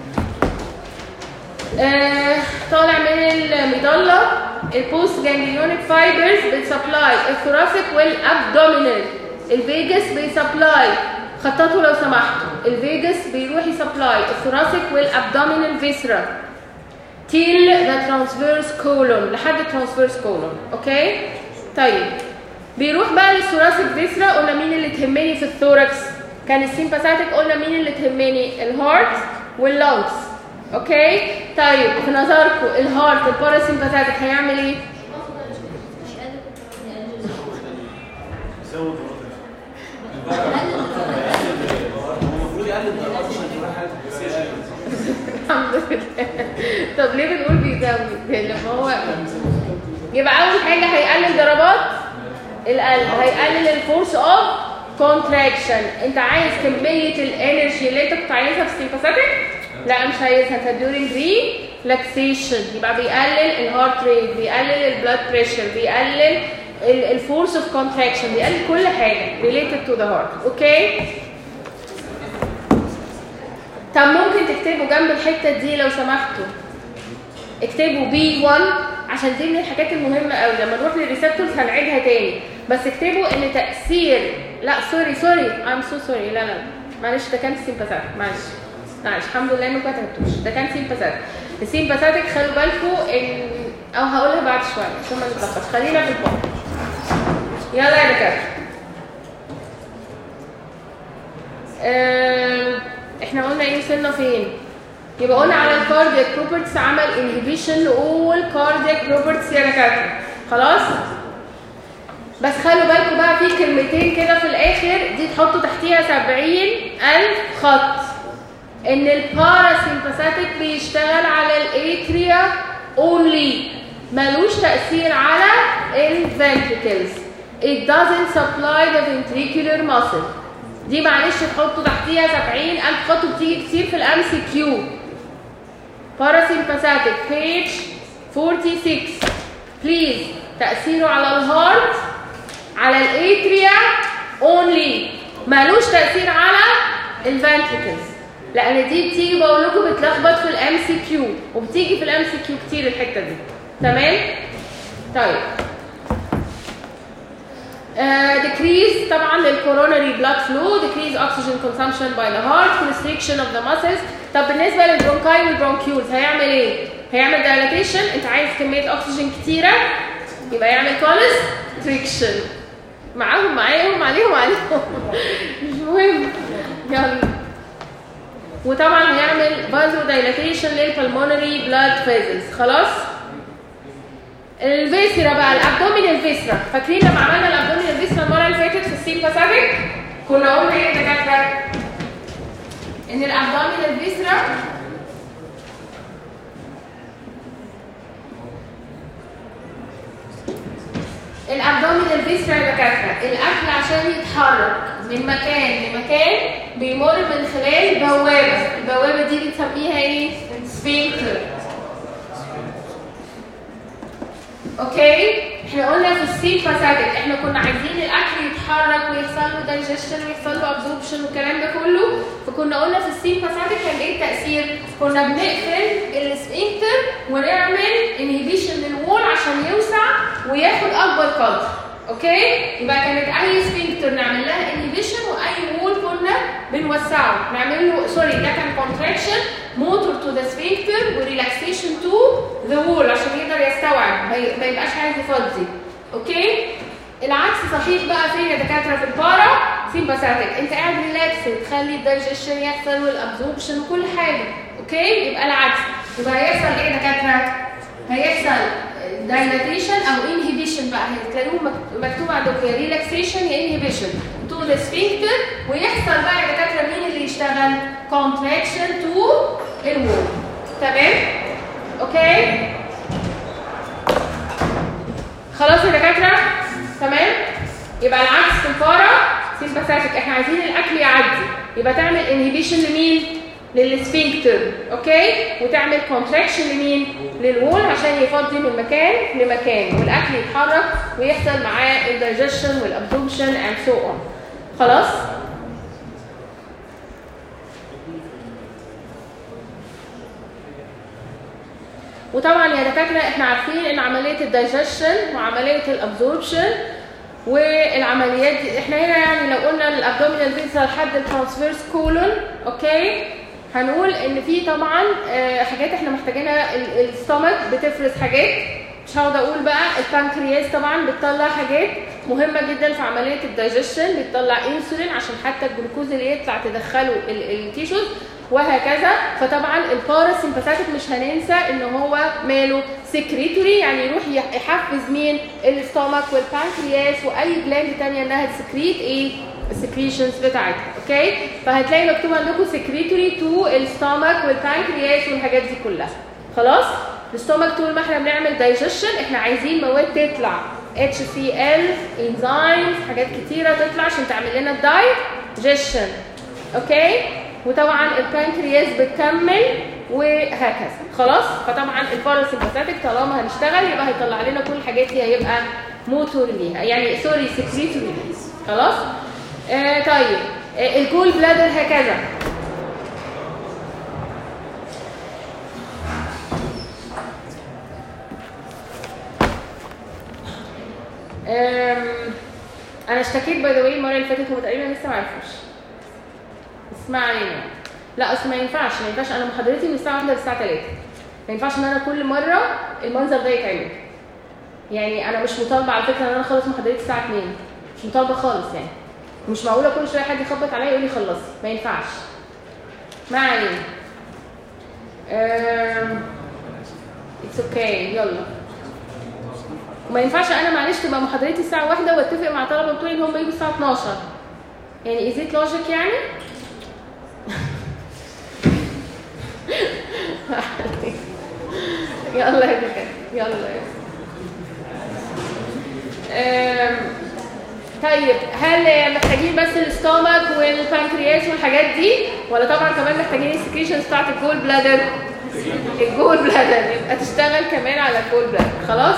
طالع من الميدالا. البوست جانجليونيك فايبرز بتسبلاي الثوراسيك والابدومينال. الفيجاس بيسبلاي، خططوا لو سمحتوا، الفيجاس بيروح يسبلاي الثوراسيك والابدومينال فيسرا تيل ذا ترانسفيرس كولون، لحد الترانسفيرس كولون. اوكي. طيب بيروح بقى للثوراسيك فيسرا. قلنا مين اللي تهمني في الثوركس؟ كان السيمباثيك. قلنا مين اللي تهمني؟ الهارت واللونجز. اوكي. طيب في نظركم الهارت الباراسيمباثيك هيعمل ايه؟ الحمد لله. طب ليه بنقول بيزود؟ لما هو يبقى اول حاجه هيقلل ضربات القلب، هيقلل الفورس اوف كونتراكشن. انت عايز كميه الانرجي اللي انت كنت عايزها في السيمباثيك؟ لا مش عايزها. فديورنج ريلاكسيشن يبقى بيقلل الهارت ريت، بيقلل البلاد بريشر، بيقلل الفورس اوف كونتراكشن، بيقلل كل حاجه ريليتد تو ذا هارت. اوكي. طب ممكن تكتبوا جنب الحته دي لو سمحتوا، اكتبوا B1 عشان دي من الحاجات المهمه قوي. لما نروح للريسبتورز هنعيدها تاني، بس اكتبوا ان تاثير، لا سوري ام سو سوري، لا معلش ده كان سيمباثيك، معلش الحمد لله انكم ما كتبتوش، ده كان سيمباثيك. السيمباثيك خلوا بالكم ان، او هقولها بعد شويه عشان ما نتلخبطش. خلينا في البوم. يلا يا دكاتره. احنا قلنا ايه؟ وصلنا فين؟ يبقى قلنا على الكاردياك بروبرتيز، عمل انهبيشن لاول كاردياك بروبرتيز يا دكاتره. خلاص؟ بس خلوا بالكم بقى في كلمتين كده في الاخر دي تحطوا تحتيها 70,000 خط. ان الباراسيمباثيك بيشتغل على الاتريا اونلي، ملوش تاثير على الفنتريكلز. It doesn't supply the ventricular muscle. دي معلش تحطوا تحتيها 70,000 خط وبتيجي كتير في الام سي كيو. باراسيمباثيك page 46 بليز. تاثيره على الهارت، على الاتريا اونلي، ملوش تاثير على الفنتريكلز. لان دي بتيجي بقول لكم بتلخبط في الام سي كيو، وبتيجي في الام سي كيو كتير الحته دي. تمام؟ طيب decrease طبعا للcoronary blood flow، decrease oxygen consumption by the heart، constriction of the muscles. طب بالنسبه للبرونكاي والبرونكيولز هيعمل ايه؟ هيعمل dilatation. انت عايز كميه اكسجين كتيره يبقى يعمل constriction. معاهم عليهم مش مهم. يلا. وطبعا هيعمل فازو دايلاتيشن للبلمونري بلاد فيزلز. خلاص؟ الفيسرا بقى، الابدومينال فيسرا. فاكرين لما عملنا الابدومينال فيسرا المره اللي فاتت في السيمباثيك كنا قلنا ايه يا دكاتره؟ ان الابدومينال فيسرا الابدومينال فيسرا يا دكاتره، الاكل عشان يتحرك من مكان لمكان بيمر من خلال بوابه، البوابه دي بنسميها ايه؟ سفنكتر. اوكي؟ احنا قلنا في السيمباثيك احنا كنا عايزين الاكل يتحرك ويحصل له دايجيشن ويحصل له ابزوربشن والكلام ده كله، فكنا قلنا في السيمباثيك كان ايه التاثير؟ كنا بنقفل السفنكتر ونعمل انهبيشن للوول عشان يوسع وياخد اكبر قدر. اوكي؟ يبقى كانت اي سفنكتر نعمل لها انهبيشن واي وول كنا بنوسعه، نعمل له سوري ده كان كونتراكشن موتور تو ذا سفنكتر وريلاكسيشن تو ذا وول عشان يقدر يستوعب ما يبقاش عايز يفضي. اوكي؟ العكس صحيح بقى فين يا دكاتره؟ في البارا سيمباثيك، انت قاعد ريلاكس تخلي الدايجيشن يحصل والابزوربشن وكل حاجه. اوكي؟ يبقى العكس، يبقى هيحصل ايه يا دكاتره؟ هيحصل دايلاتيشن او انهبيشن بقى، هتلاقوه مكتوب عندكم يا ريلاكسيشن يا انهبيشن تو ذا سفنكتر، ويحصل بقى يا دكاتره مين اللي يشتغل؟ كونتراكشن تو الوول. تمام؟ اوكي؟ خلاص يا دكاتره؟ تمام؟ يبقى العكس في البارا سيمباثيك احنا عايزين الاكل يعدي، يبقى تعمل انهبيشن لمين؟ للسفنكتر. اوكي؟ وتعمل كونتراكشن لمين؟ للوول عشان يفضي من مكان لمكان والاكل يتحرك ويحصل معاه الدايجيشن والابزوربشن اند سو اون. خلاص؟ وطبعا يا دكاتره احنا عارفين ان عمليه الدايجيشن وعمليه الابزوربشن والعمليات دي احنا هنا يعني لو قلنا الابدومينال فيسرا لحد الترانسفيرس كولون، اوكي؟ هنقول ان في طبعا حاجات احنا محتاجينها، الستومك بتفرز حاجات، مش هقعد اقول بقى. البانكرياس طبعا بتطلع حاجات مهمه جدا في عمليه الدايجيشن، بتطلع انسولين عشان حتى الجلوكوز اللي يطلع تدخله التيشوز وهكذا. فطبعا الباراسيمباثيك مش هننسى ان هو ماله سكريتوري، يعني يروح يحفز مين؟ الستومك والبانكرياس واي جلاند ثانيه انها تسكريت ايه؟ السكريشنز بتاعتها. اوكي؟ فهتلاقي مكتوب عندكم سكريتوري تو الستومك والبانكرياس والحاجات دي كلها. خلاص؟ الستومك طول ما احنا بنعمل دايجيشن احنا عايزين مواد تطلع، HCl، انزيمز، حاجات كتيره تطلع عشان تعمل لنا الدايجيشن. اوكي؟ وطبعا البانكرياس بتكمل وهكذا. خلاص؟ فطبعا الباراسيمباثيك طالما هنشتغل يبقى هيطلع لنا كل الحاجات دي، هيبقى موتور ليها، يعني سوري سكريتوري. خلاص؟ طيب الجول بلادر هكذا. انا اشتكيت باي ذا واي المره اللي فاتت، هو تقريبا لسه ما عرفوش. اسمع علينا. لا اصل ما ينفعش انا محاضرتي من الساعه 1 للساعه 3. ما ينفعش ان انا كل مره المنظر ده يتعمل. يعني انا مش مطالبه على فكره ان انا اخلص محاضرتي الساعه 2. مش مطالبه خالص يعني. مش معقوله كل شويه حد يخبط عليا يقول لي خلصي، ما ينفعش. ما علينا. اتس اوكي يلا. وما ينفعش انا معلش تبقى محاضرتي الساعه 1 واتفق مع الطلبه بتوعي ان هم يجوا الساعه 12. يعني ازيت لوجيك يعني؟ يلا يا بكر يلا يا طيب هل محتاجين بس الاستومك والبانكرياس والحاجات دي، ولا طبعا كمان محتاجين السكريشنز بتاعت الجول بلادر؟ الجول بلادر يبقى تشتغل كمان على الجول بلادر. خلاص؟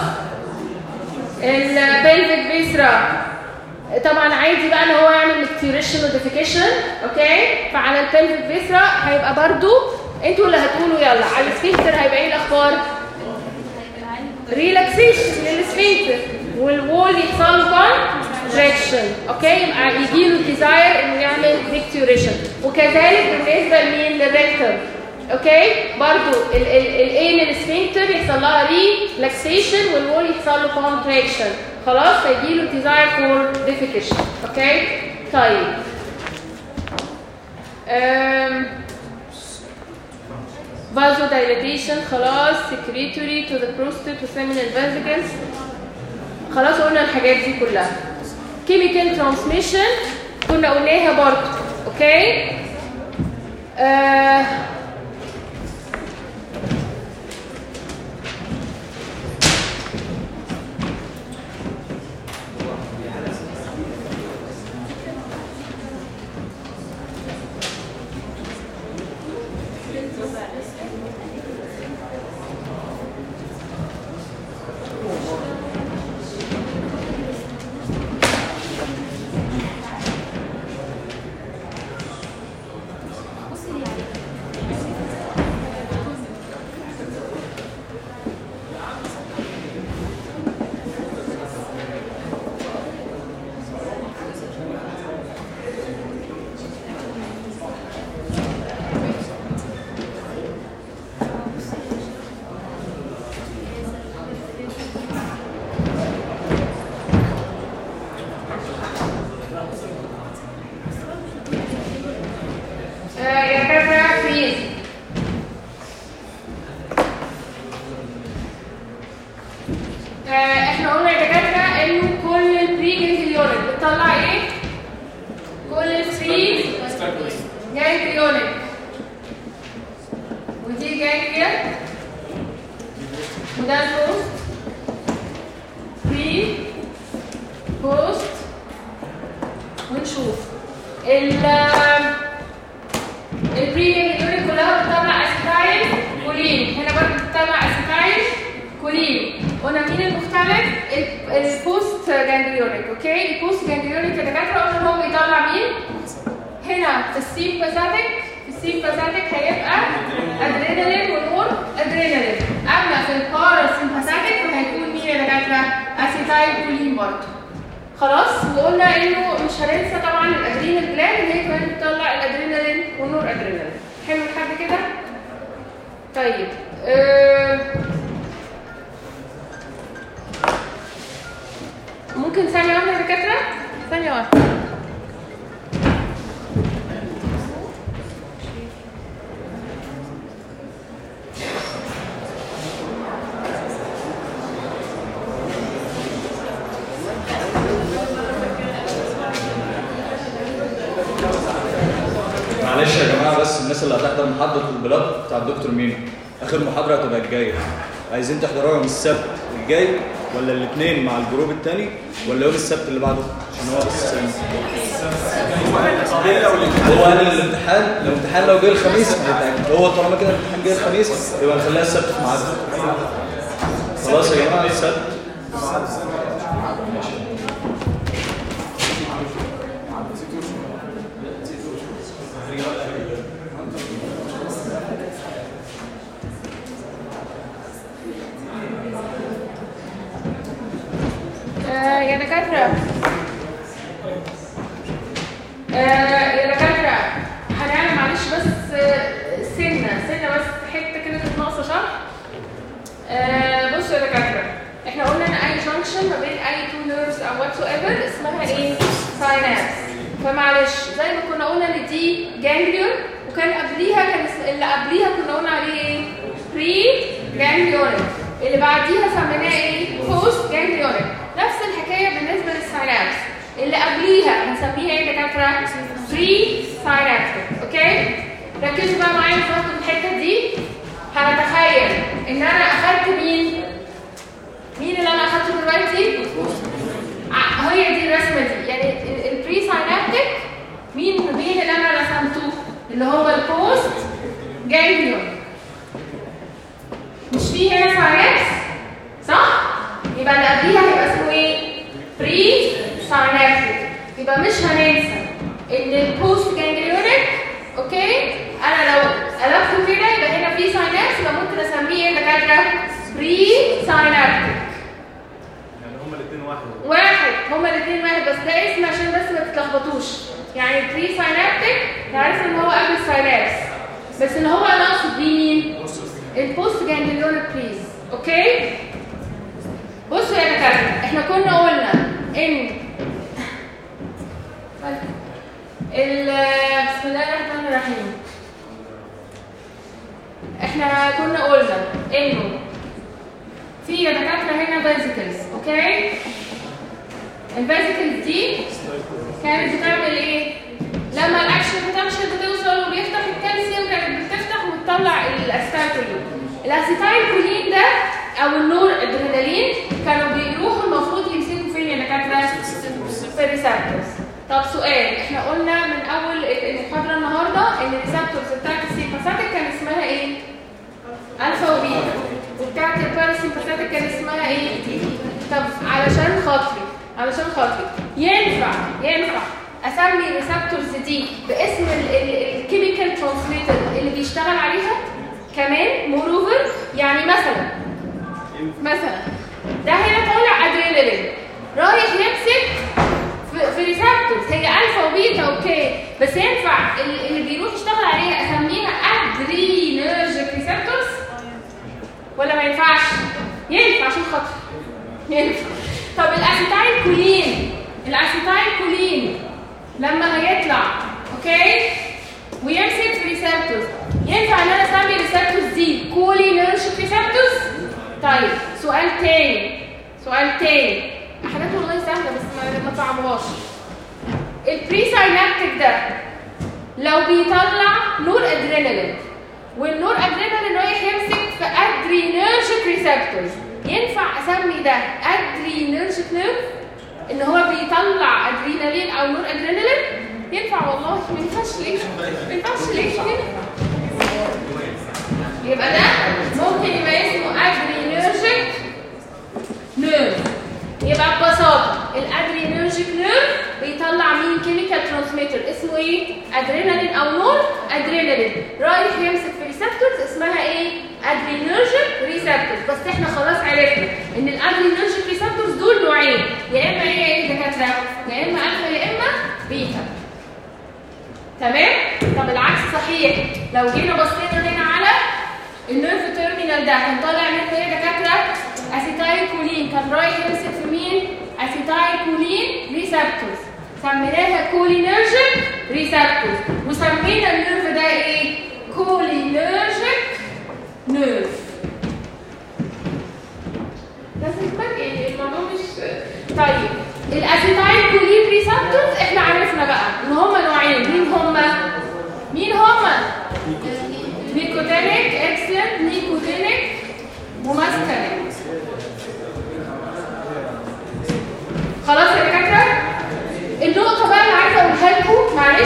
البلفيك فيسرا طبعا عادي بقى ان هو يعمل ميكتيوريشن وديفيكيشن. اوكي؟ فعلى البلفيك فيسرا هيبقى برضو انتوا اللي هتقولوا يلا. على السفنكتر هيبقى ايه الاخبار؟ ريلاكسيشن للسفنكتر والوول يحصل له كونتراكشن. اوكي؟ يبقى يجي له ديزاير انه يعمل ميكتيوريشن. وكذلك بالنسبه لمين؟ للريكتر. اوكي؟ برضو الان السفنكتر يحصل لها ريلاكسيشن والوول يحصل له كونتراكشن. خلاص؟ فيجي له ديزاير فور ديفيكيشن. اوكي؟ طيب vasodilation خلاص، secretory to the prostate to seminal vesicles. خلاص قلنا الحاجات دي كلها. chemical transmission كنا قلناها برضه. اوكي؟ احنا قلنا يا دكاتره انه كل البري جانجليونيك بتطلع ايه؟ كل البري جانجليونيك ودي جانجليا وده البوست بري بوست ونشوف البري جانجليونيك كلها بتطلع اسيتايل كولين. هنا برضه بتطلع اسيتايل كولين. قلنا مين المختلف؟ البوست جانجليونيك. اوكي البوست جانجليونيك يا دكاتره قلنا هو بيطلع مين؟ هنا في السيمباثيك هيبقى ادرينالين ونور ادرينالين. اما في الباراسيمباثيك فهيكون مين يا دكاتره؟ اسيتايل كولين برضه. خلاص وقلنا انه مش هننسى طبعا الادرينال جلاند اللي هي كمان بتطلع الادرينالين والنور ادرينالين. حلو لحد كده؟ طيب ممكن ثانية واحدة يا دكاترة؟ ثانية واحدة. معلش يا جماعه بس الناس اللي هتحضر محاضره البلاد بتاع الدكتور مينا اخر محاضره هتبقى الجايه، عايزين تحضروها يوم السبت الجاي ولا الاثنين مع الجروب الثاني ولا يوم السبت اللي بعده؟ عشان هو بس هو انا الامتحان لو جه الخميس هنتاكد، هو طالما كده الامتحان جه الخميس يبقى نخليها السبت في ميعادها. خلاص يا جماعه السبت. يا دكاترة يا دكاترة هنعمل معلش بس سنة بس حتة كده كانت ناقصة شرح. بصوا يا دكاترة احنا قلنا ان اي جانكشن ما بين اي تو نيرفز او واتس ايفر اسمها ايه؟ ساينابس. فمعلش زي ما كنا قلنا ان دي جانجليون وكان قبليها اللي قبليها كنا قلنا عليه ايه؟ بري جانجليونيك. اللي بعديها سميناه ايه؟ بوست جانجليونيك. نفس الحكايه بالنسبه للساينابس. اللي قبليها هنسميها ايه يا دكاتره؟ بري ساينابتيك. اوكي؟ ركزوا بقى معايا في الحته دي. هنتخيل ان انا اخدت مين اللي انا اخدته دلوقتي؟ هي دي الرسمه دي، يعني البري ساينابتيك مين اللي انا رسمته؟ اللي هو البوست جانجليون. مش فيه هنا ساينابس صح؟ يبقى اللي قبليها هيبقى اسمه ايه؟ بري ساينابتيك. يبقى مش هننسى ان البوست جانجليونيك اوكي انا لو قلبته كده يبقى هنا في ساينابس يبقى ممكن اسميه ايه يا دكاتره؟ بري ساينابتيك. يعني هما الاثنين هما الاثنين واحد بس ده اسم عشان بس ما تتلخبطوش. يعني بري ساينابتيك نعرف ان هو قبل الساينابس بس ان هو انا اقصد بيه مين؟ البوست جانجليونيك بليز. اوكي؟ بصوا يا دكاتره احنا كنا قلنا ان بسم الله الرحمن الرحيم. احنا كنا قلنا انه في يا دكاتره هنا فيزيكلز. اوكي؟ الفيزيكلز دي كانت بتعمل ايه؟ لما الاكشن بوتنشال بتوصل وبيفتح الكالسيوم كانت بتفتح وتطلع الاسيتايل. الاسيتايل كولين ده او النور ادرينالين كانوا بيروحوا المفروض يمسكوا فين يا دكاتره؟ في الريسبتورز. طب سؤال، احنا قلنا من اول المحاضره النهارده ان الريسبتورز بتاعت السيمباثيك كان اسمها ايه؟ الفا وبيتا، وبتاعت الباراسيمباثيك كان اسمها ايه؟ طب علشان خاطري ينفع اسمي الريسبتورز دي باسم الكيميكال ترانسميتر اللي بيشتغل عليها كمان موروفر. يعني مثلا ده هنا طالع ادرينالين رايح يمسك في ريسبتورز هي الفا وبيتا. اوكي بس ينفع اللي بيروح يشتغل عليها اسميها ادرينرجيك ريسبتورز ولا ما ينفعش؟ ينفع عشان خاطر ينفع. طب الاسيتايل كولين لما هيطلع اوكي ويمسك في ريسبتورز ينفع ان انا اسمي الريسبتورز دي كولينرجيك ريسبتورز؟ طيب سؤال تاني سؤال تاني، حاجات والله سهله بس ما تصعبهاش. البري ساينابتيك ده لو بيطلع نور ادرينالين، والنور ادرينالين رايح يمسك في ادرينرجيك ريسبتورز، ينفع اسمي ده ادرينرجيك نيرف ان هو بيطلع ادرينالين او نور ادرينالين؟ ينفع والله. ما ينفعش ليه؟ ما ينفعش ليه كده؟ يبقى ده ممكن يبقى اسمه ادرينرجيك نيرف. يبقى ببساطه الادرينرجيك نيرف بيطلع مين؟ كيميكال ترانسميتر اسمه ايه؟ ادرينالين او نور ادرينالين، رايح يمسك في ريسبتورز اسمها ايه؟ ادرينرجيك ريسبتورز. بس احنا خلاص عرفنا ان الادرينرجيك ريسبتورز دول نوعين، يا اما ايه دكاتره؟ يا اما الفا يا اما بيتا. تمام؟ طب العكس صحيح، لو جينا بصينا هنا على النيرف تيرمينال ده كان طالع منه ايه يا دكاتره؟ اسيتايل كولين، كان رايح يمسك في مين؟ اسيتايل كولين ريسبتورز، سميناها كولينرجيك ريسبتورز، وسمينا النيرف ده ايه؟ كولينرجيك نيرف. لازم تبقى الموضوع مش طيب. الاسيتايل كولين ريسبتورز احنا عرفنا بقى ان هم نوعين، مين هم؟ نيكوتينيك، اكسلنت، نيكوتينيك وماسكارينيك. خلاص يا دكاتره؟ النقطه بقى اللي عايزه اقولها لكم، معلش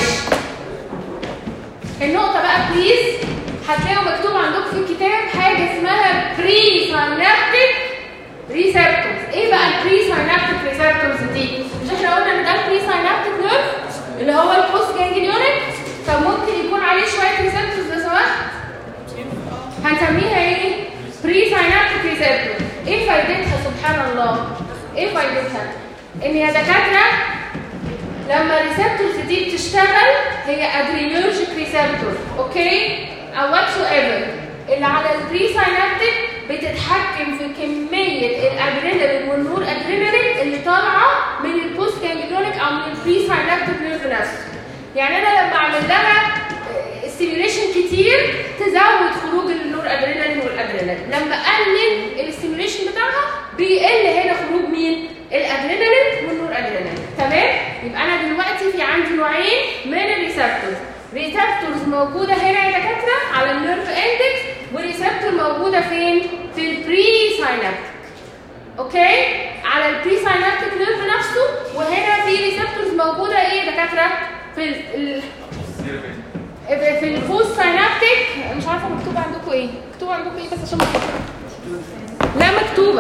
النقطه بقى بليز، هتلاقوا مكتوب عندكم في الكتاب حاجه اسمها بري ساينابتيك ريسبتورز. ايه بقى البري ساينابتيك ريسبتورز دي؟ مش احنا قلنا ان ده البري ساينابتيك نيرف اللي هو البوست جانجليونيك؟ طب ممكن يكون عليه شويه ريسبتورز لو سمحت؟ هنسميها ايه؟ بري ساينابتيك ريسبتورز. ايه فايدتها سبحان الله؟ ايه فايدتها؟ ان يا دكاتره لما الريسبتورز دي بتشتغل هي ادرينرجيك ريسبتور، اوكي؟ او واتس ايفر اللي على البري ساينابتيك بتتحكم في كميه الادرينالين والنور ادرينالين اللي طالعه من البوست جانجليونيك او من البري ساينابتيك نيرف نفسه. يعني انا لما اعمل لها ستيميوليشن كتير تزود خروج النور ادرينالين والادرينالين، لما اقلل الستيميوليشن بتاعها بيقل هنا خروج مين؟ الادرينالين والنور ادرينالين. تمام؟ يبقى انا دلوقتي في عندي نوعين من الريسبتورز، ريسبتورز موجوده هنا يا دكاتره على النيرف اندكس، وريسبتور موجوده فين؟ في البري ساينابتيك. اوكي؟ على البري ساينابتيك نيرف نفسه، وهنا في ريسبتورز موجوده ايه يا دكاتره؟ في البوست ساينابتيك. مش عارفه مكتوبه عندكم ايه؟ مكتوبه عندكم ايه بس عشان ما لا مكتوبه.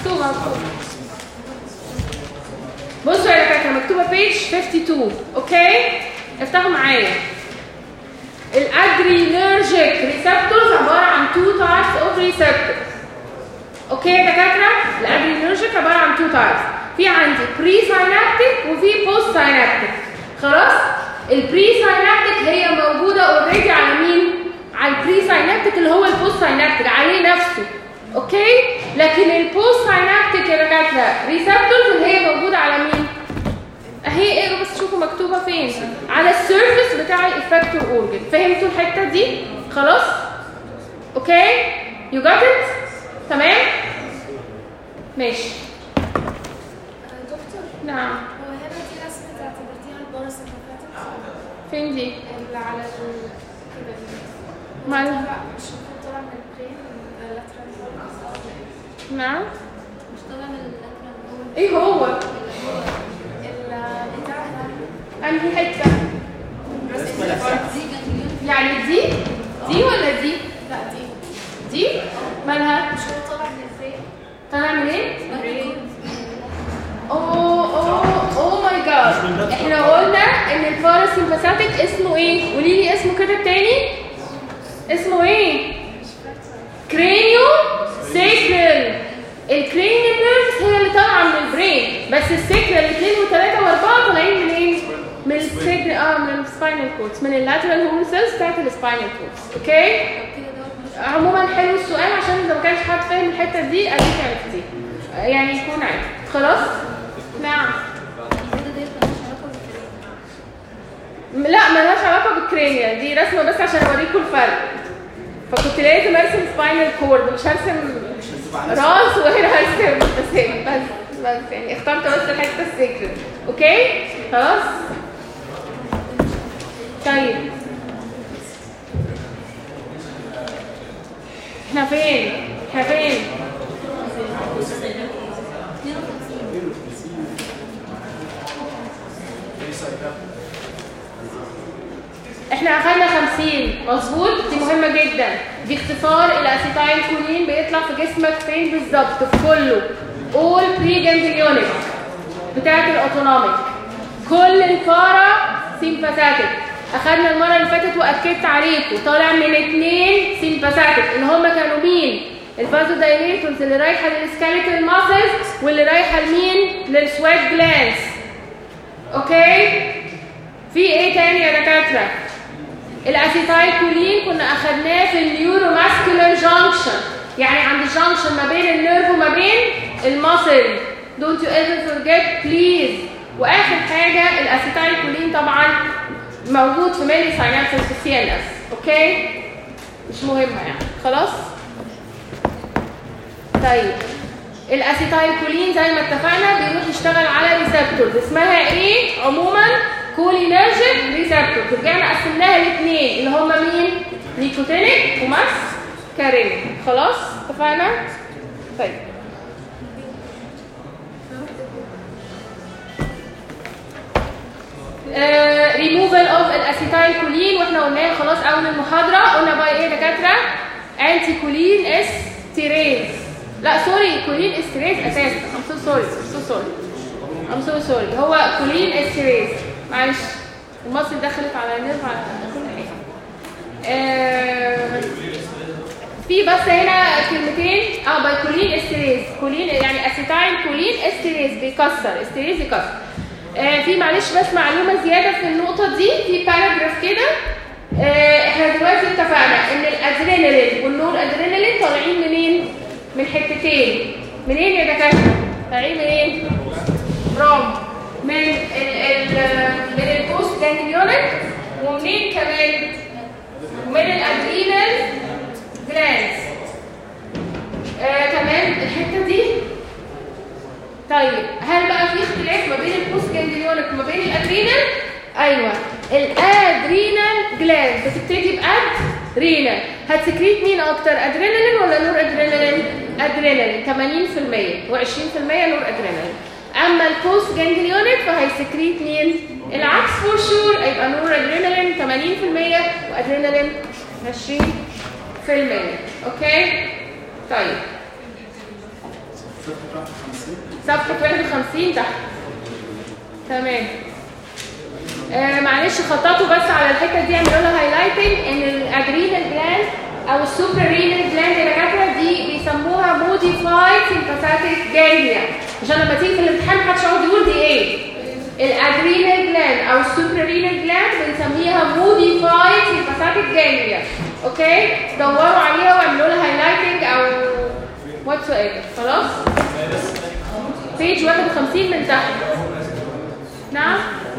بصوا يا دكاتره مكتوبه بيج 52. اوكي؟ افتحوا معايا. الادرينرجيك ريسبتورز عباره عن 2 تايبس اوف ريسبتورز. اوكي يا دكاتره؟ الادرينرجيك عباره عن 2 تايبس، في عندي بري ساينابتيك وفي بوست ساينابتيك. خلاص؟ البري ساينابتيك هي موجوده اوريدي على مين؟ على البري ساينابتيك اللي هو البوست ساينابتيك عليه نفسه. اوكي؟ لكن البوست ساينابتيك يا دكاتره ريسبتورز اللي هي موجوده على مين؟ اهي اقروا بس شوفوا مكتوبه فين؟ على السيرفيس بتاع الافكتور اورجن. فهمتوا الحته دي؟ خلاص؟ اوكي؟ يو جات ات؟ تمام؟ ماشي. دكتور نعم. هو هنا دي رسمه اعتبرتيها الباراسمباثيك؟ فين دي؟ اللي على كده دي. مالها؟ مش طالع من البرين اللاترال. نعم. مش طالع من اللاترال. ايه هو؟ انهي حته؟ يعني دي ولا دي؟ لا دي مالها؟ مش هو طالع من البرين؟ طالع منين؟ اوه ماي جاد، احنا قلنا ان الباراسمباثيك اسمه ايه؟ قولي لي اسمه كده تاني. اسمه ايه؟ كرينيو سيكرال. الكرينيال نيرفز هي اللي طالعه من البرين، بس السيكرال 2 و3 و4 طالعين منين؟ من السيكرال من السباينال كورتس، من اللاترال هورن سيلز بتاعت السباينال كورتس. اوكي؟ عموما حلو السؤال عشان اذا ما كانش حد فاهم الحته دي اديك عرفتي، يعني يكون عارف. خلاص؟ نعم. لا مالهاش علاقه بالكرينيال، دي رسمه بس عشان اوريكم الفرق. فكنت لازم ارسم سباينال كورد، مش هرسم راس وهنا هرسم بس يعني اخترت بس الحته السيكريت. اوكي خلاص. طيب احنا فين؟ احنا اخدنا 50 مظبوط. دي مهمه جدا، دي اختصار الاسيتايل كولين بيطلع في جسمك فين بالظبط؟ في كله. all preganglionic بتاعت الاوتونوميك، كل البارا سيمباثيك. اخدنا المره اللي فاتت واكدت عليكم طالع من 2 سيمباثيك اللي هم كانوا مين؟ الفازو دايليتورز اللي رايحه للسكاليتال ماسلز واللي رايحه لمين؟ للسويت جلانس. اوكي في ايه تاني يا دكاتره؟ الاسيتايل كولين كنا اخدناه في النيورو ماسكولار جانكشن، يعني عند الجانكشن ما بين النيرف وما بين الماسل. دونت يو ايفر فورجيت بليز. واخر حاجه الاسيتايل كولين طبعا موجود في مالي ساينابسز في السي ان اس. اوكي مش مهمه يعني خلاص. طيب الاسيتايل كولين زي ما اتفقنا بيروح يشتغل على ريسبتورز اسمها ايه عموما؟ كولينرجيك ريسبتورز. رجعنا قسمناها لاثنين اللي هم مين؟ نيكوتينيك وماسكارينيك. خلاص اتفقنا؟ طيب ريموفال اوف الاسيتايل كولين، واحنا قلناها خلاص اول المحاضره. قلنا بقى ايه يا دكاتره؟ انتي كولين استيريز. لا سوري، كولين استيريز اساسا. ام سو سوري هو كولين استيريز. معلش المصري دخلت على النيرف على كل حاجه. في بس هنا كلمتين. بايكولين استيريز. كولين يعني اسيتايل كولين استيريز بيكسر، استيريز يكسر. في معلش بس معلومه زياده في النقطه دي، في باراجراف كده. احنا دلوقتي اتفقنا ان الادرينالين والنور ادرينالين طالعين منين؟ من حتتين. منين يا دكاتره؟ طالعين منين؟ برافو. من البوست جانجليونيك، ومنين كمان؟ من الادرينال جلاندز. تمام الحته دي. طيب هل بقى في اختلاف ما بين البوست جانجليونيك وما بين الادرينال؟ ايوه الادرينال جلاند بتبتدي بادرينال. هتسكريت مين اكتر؟ ادرينالين ولا نور ادرينالين؟ ادرينالين 80% و20% نور ادرينالين. اما البوست جانجليونيك فهيسكريت مين؟ العكس فور شور، هيبقى نور ادرينالين 80% وادرينالين 20%. اوكي طيب صفحه 51 تحت. تمام. معلش خططوا بس على الحته دي، اعملوا لها هايلايتنج ان الادرينال جلاند او السوبر رينال جلاند يا دكاتره دي بيسموها موديفايد سيمباثيك جانجليا، عشان لما تيجي في الامتحان محدش يقعد يقول دي ايه. الادرينال جلاند او السوبر رينال جلاند بنسميها موديفايد سيمباثيك جانجليا. اوكي دوروا عليها واعملوا لها هايلايتنج او واتس ايفر. خلاص بيج 51 من تحت. نعم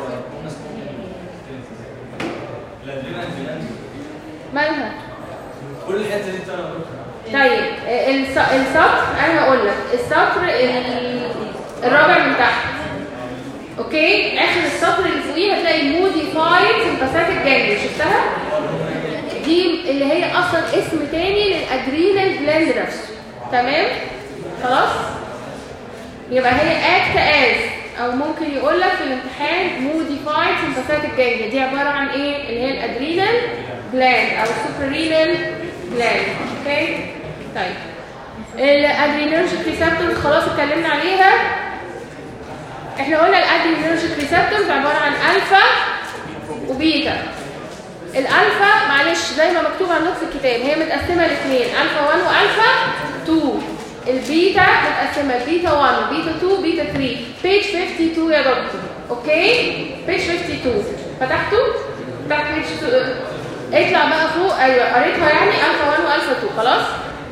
مالها؟ كل الحته دي طيب السطر انا هقول لك السطر الرابع من تحت. اوكي اخر السطر اللي فوقيه هتلاقي موديفايد سيمباثيك جانجليا. شفتها؟ دي اللي هي اصلا اسم تاني للادرينال جلاند نفسه. تمام خلاص. يبقى هي اكت از، او ممكن يقول لك في الامتحان موديفايد سيمباثيك جانجليا. دي عباره عن ايه؟ اللي هي الادرينال جلاند او السوبرينال جلاند. اوكي طيب الادرينرجيك ريسبتورز خلاص اتكلمنا عليها. احنا قلنا الادرينرجيك ريسبتورز عباره عن الفا وبيتا. الالفا معلش زي ما مكتوب عندك في الكتاب هي متقسمه لاثنين، الفا 1 والفا 2. البيتا متقسمه لبيتا 1 وبيتا 2 وبيتا 3. بيج 52 يا دكتور. اوكي بيج 52 فتحته؟ تحت بيج 2 اطلع بقى فوق. ايوه قريتها يعني الفا 1 والفا 2. خلاص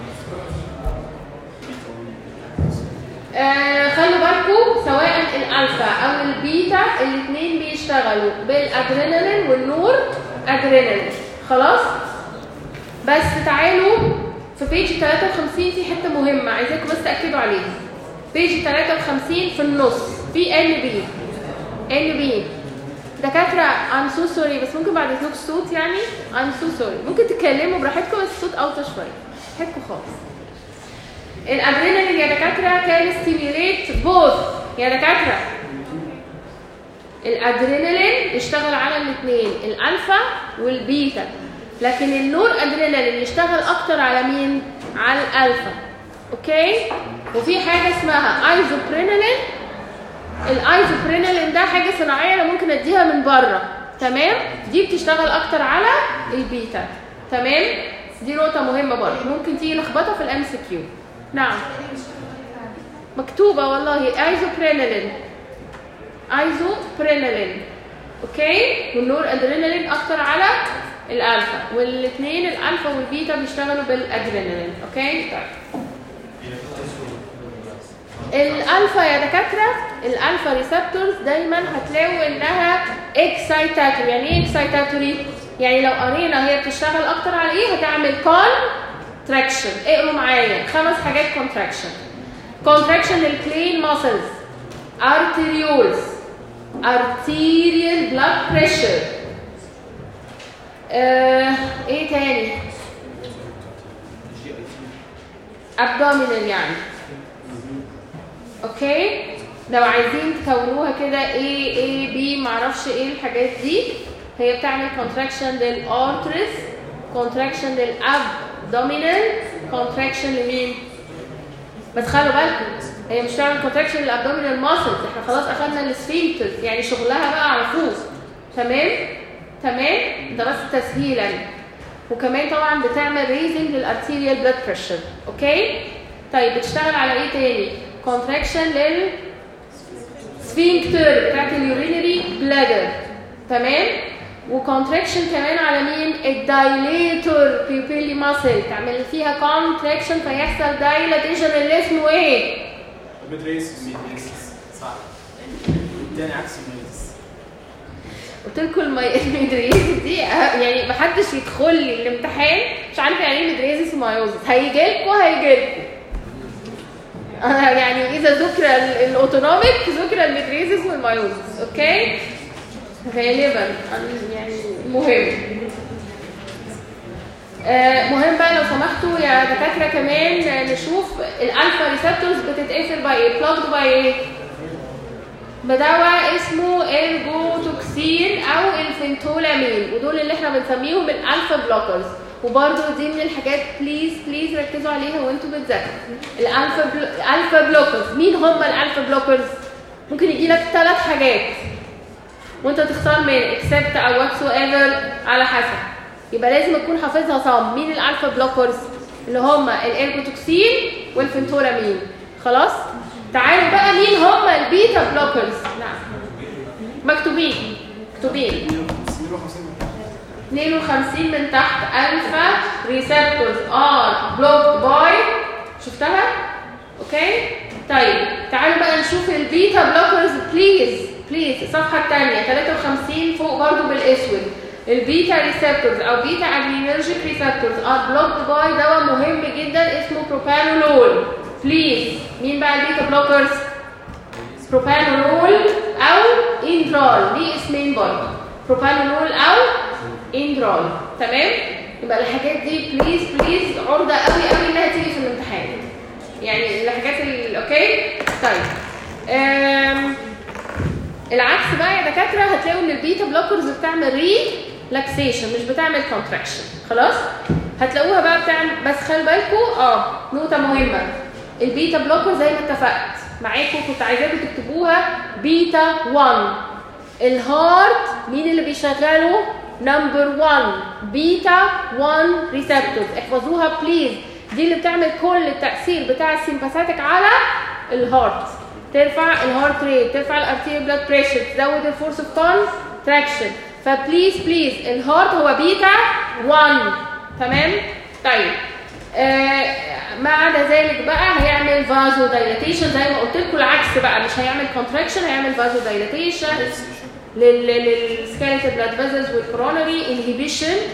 خلوا بالكم سواء الالفا او البيتا الاثنين بيشتغلوا بالادرينالين والنور ادرينالين. خلاص بس تعالوا في بيج 53 في حته مهمه عايزاكم بس تاكدوا عليها. بيج 53 في النص في ان بي دكاتره I'm so sorry بس ممكن بعد اذنكم الصوت يعني I'm so sorry ممكن تتكلموا براحتكم بس الصوت اوطى شويه براحتكم خالص. الادرينالين يا دكاتره كان ستيميوليت بوث يا دكاتره. الادرينالين يشتغل على الاثنين الالفا والبيتا، لكن النور ادرينالين يشتغل اكتر على مين؟ على الالفا. اوكي؟ وفي حاجه اسمها ايزوبرينالين. الايزوبرينالين ده حاجه صناعيه انا ممكن اديها من بره، تمام؟ دي بتشتغل اكتر على البيتا، تمام؟ دي نقطه مهمه برضه ممكن تيجي لخبطه في الام سي كيو. نعم مكتوبه والله ايزوبرينالين اوكي. والنور ادرينالين اكتر على الالفا، والاثنين الالفا والبيتا بيشتغلوا بالادرينالين. اوكي طيب الالفا يا دكاتره الالفا ريسبتورز دايما هتلاقوا انها اكسايتاتوري. يعني ايه اكسايتاتوري؟ يعني لو قرينا هي بتشتغل اكتر على ايه هتعمل كونتراكشن. اقروا معايا 5 حاجات كونتراكشن للكلين ماسلز، arterioles arterial blood pressure. ايه تاني؟ abdominal يعني. اوكي لو عايزين تكونوها كده A B معرفش ايه الحاجات دي، هي بتعمل كونتراكشن للارتريز، كونتراكشن للابدومينال، كونتراكشن لمين؟ بس خلوا بالكم هي مش بتعمل كونتراكشن للابدومينال ماسلز، احنا خلاص اخدنا السفينكترز يعني شغلها بقى عرفوه. تمام ده بس تسهيلا. وكمان طبعا بتعمل ريزنج للارتيريال بلاد بريشر. اوكي طيب بتشتغل على ايه تاني؟ كونتراكشن للسفينكتر بتاعت اليورينري بلادر، تمام؟ وكونتراكشن كمان على مين؟ الدايليتور بيبيلي ماسل، تعمل فيها كونتراكشن فيحصل دايلاتيشن اللي اسمه ايه؟ ميدريسس صح. الثاني عكس الميدريسس. قلت لكم الميدريسس دي يعني ما حدش يدخل لي الامتحان مش عارف يعني ايه ميدريسس ومايوزس. هيجي لكم انا يعني اذا ذكر الاوتونوميك ذكر الميدريسس والمايوزس. اوكي غالبا يعني مهم بقى لو سمحتوا يا دكاتره كمان نشوف الالفا ريسبتورز بتتقفل باي ايه؟ بلوكد باي ايه؟ بدواء اسمه الجوتوكسين او الفنتولامين، ودول اللي احنا بنسميهم الالفا بلوكرز. وبرده دي من الحاجات بليز ركزوا عليها وانتوا بتذاكروا. الالفا بلوكرز مين هم الالفا بلوكرز؟ ممكن يجي لك 3 حاجات وانت تختار من اكسبت او واتس ايفر على حسب، يبقى لازم تكون حافظها صم. مين الالفا بلوكرز؟ اللي هم الارجوتوكسين والفنتولامين. خلاص تعالوا بقى مين هم البيتا بلوكرز؟ نعم مكتوبين 52 من تحت. الفا ريسبتورز ار بلوكد باي، شفتها؟ اوكي طيب تعالوا بقى نشوف البيتا بلوكرز بليز الصفحه الثانيه 53 فوق برضو بالاسود. البيتا ريسبتورز او بيتا ادرينرجيك ريسبتورز ار بلوكد باي دواء مهم جدا اسمه بروبانولول. بليز مين بقى البيتا بلوكرز؟ بروبانولول او اندرال، ليه اسمين برضه، بروبانولول او اندرال. تمام يبقى الحاجات دي بليز عرضه قوي انها تيجي في الامتحان، يعني الحاجات اوكي طيب. العكس بقى يا دكاتره هتلاقوا ان البيتا بلوكرز بتعمل ريلاكسيشن مش بتعمل كونتراكشن. خلاص هتلاقوها بقى بتعمل، بس خلي بالكم نقطه مهمه. البيتا بلوكر زي ما اتفقت معاكم كنت عايزاكم تكتبوها بيتا 1. الهارت مين اللي بيشغله؟ نمبر 1 بيتا 1 ريسبتورز، احفظوها بليز. دي اللي بتعمل كل التاثير بتاع السيمباثيك على الهارت، ترفع الهارت ريت، ترفع الارتيريال بلاد بريشر، تزود الفورس اوف كونتراكشن. فبليز الهارت هو بيتا 1. تمام طيب ما عدا ذلك بقى هيعمل فازو دايلاتيشن زي ما قلت لكم. العكس بقى مش هيعمل كونتراكشن، هيعمل فازو دايلاتيشن للسكيلتال بلاد فيزلز والكورونري انهبيشن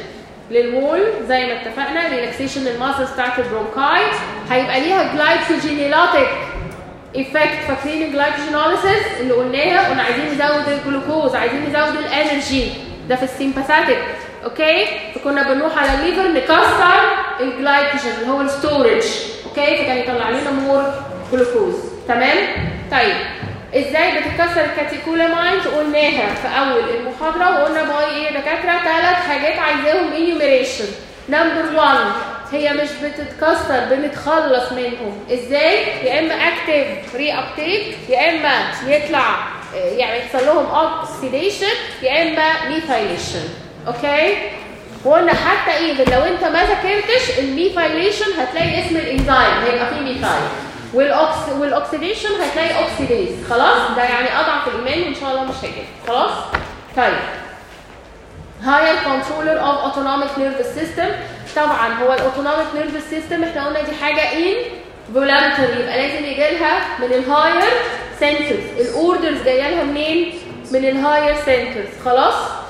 للوول زي ما اتفقنا، ريلاكسيشن الماسلز بتاعت البرونكاي، هيبقى ليها جلايكوجينيلاتيك ايفكت. فاكرين الجلايكوجينوليسيس اللي قلنا عايزين نزود الجلوكوز، عايزين نزود الانرجي، ده في السيمباثيك. اوكي، فكنا بنروح على الليفر نكسر الجلايكوجين اللي هو الستورج. اوكي، فكان يطلع لنا مور جلوكوز. تمام. طيب ازاي بتتكسر الكاتيكولامينز؟ قلناها في اول المحاضره وقلنا باي ايه يا دكاتره؟ 3 حاجات عايزاهم انيوميريشن. نمبر 1 هي مش بتتكسر، بنتخلص منهم. ازاي؟ يا اما اكتيف ري ابتيك، يا اما يطلع يعني يحصل لهم اوكسيديشن، يا اما ميثايليشن. اوكي، وقلنا حتى ايفن لو انت ما ذاكرتش الميثايليشن هتلاقي اسم الانزيم هيبقى فيه ميثايل، والاكسيديشن هتلاقي اوكسيديز. خلاص، ده يعني اضعف الايمان وان شاء الله مش هيجي. خلاص. طيب higher controller of autonomic nervous system. طبعا هو الاوتونوميك نيرفس سيستم احنا قلنا دي حاجه involuntary، يبقى لازم يجي لها من الهاير سنترز. الاوردرز جايه لها منين؟ من الهاير سنترز. خلاص،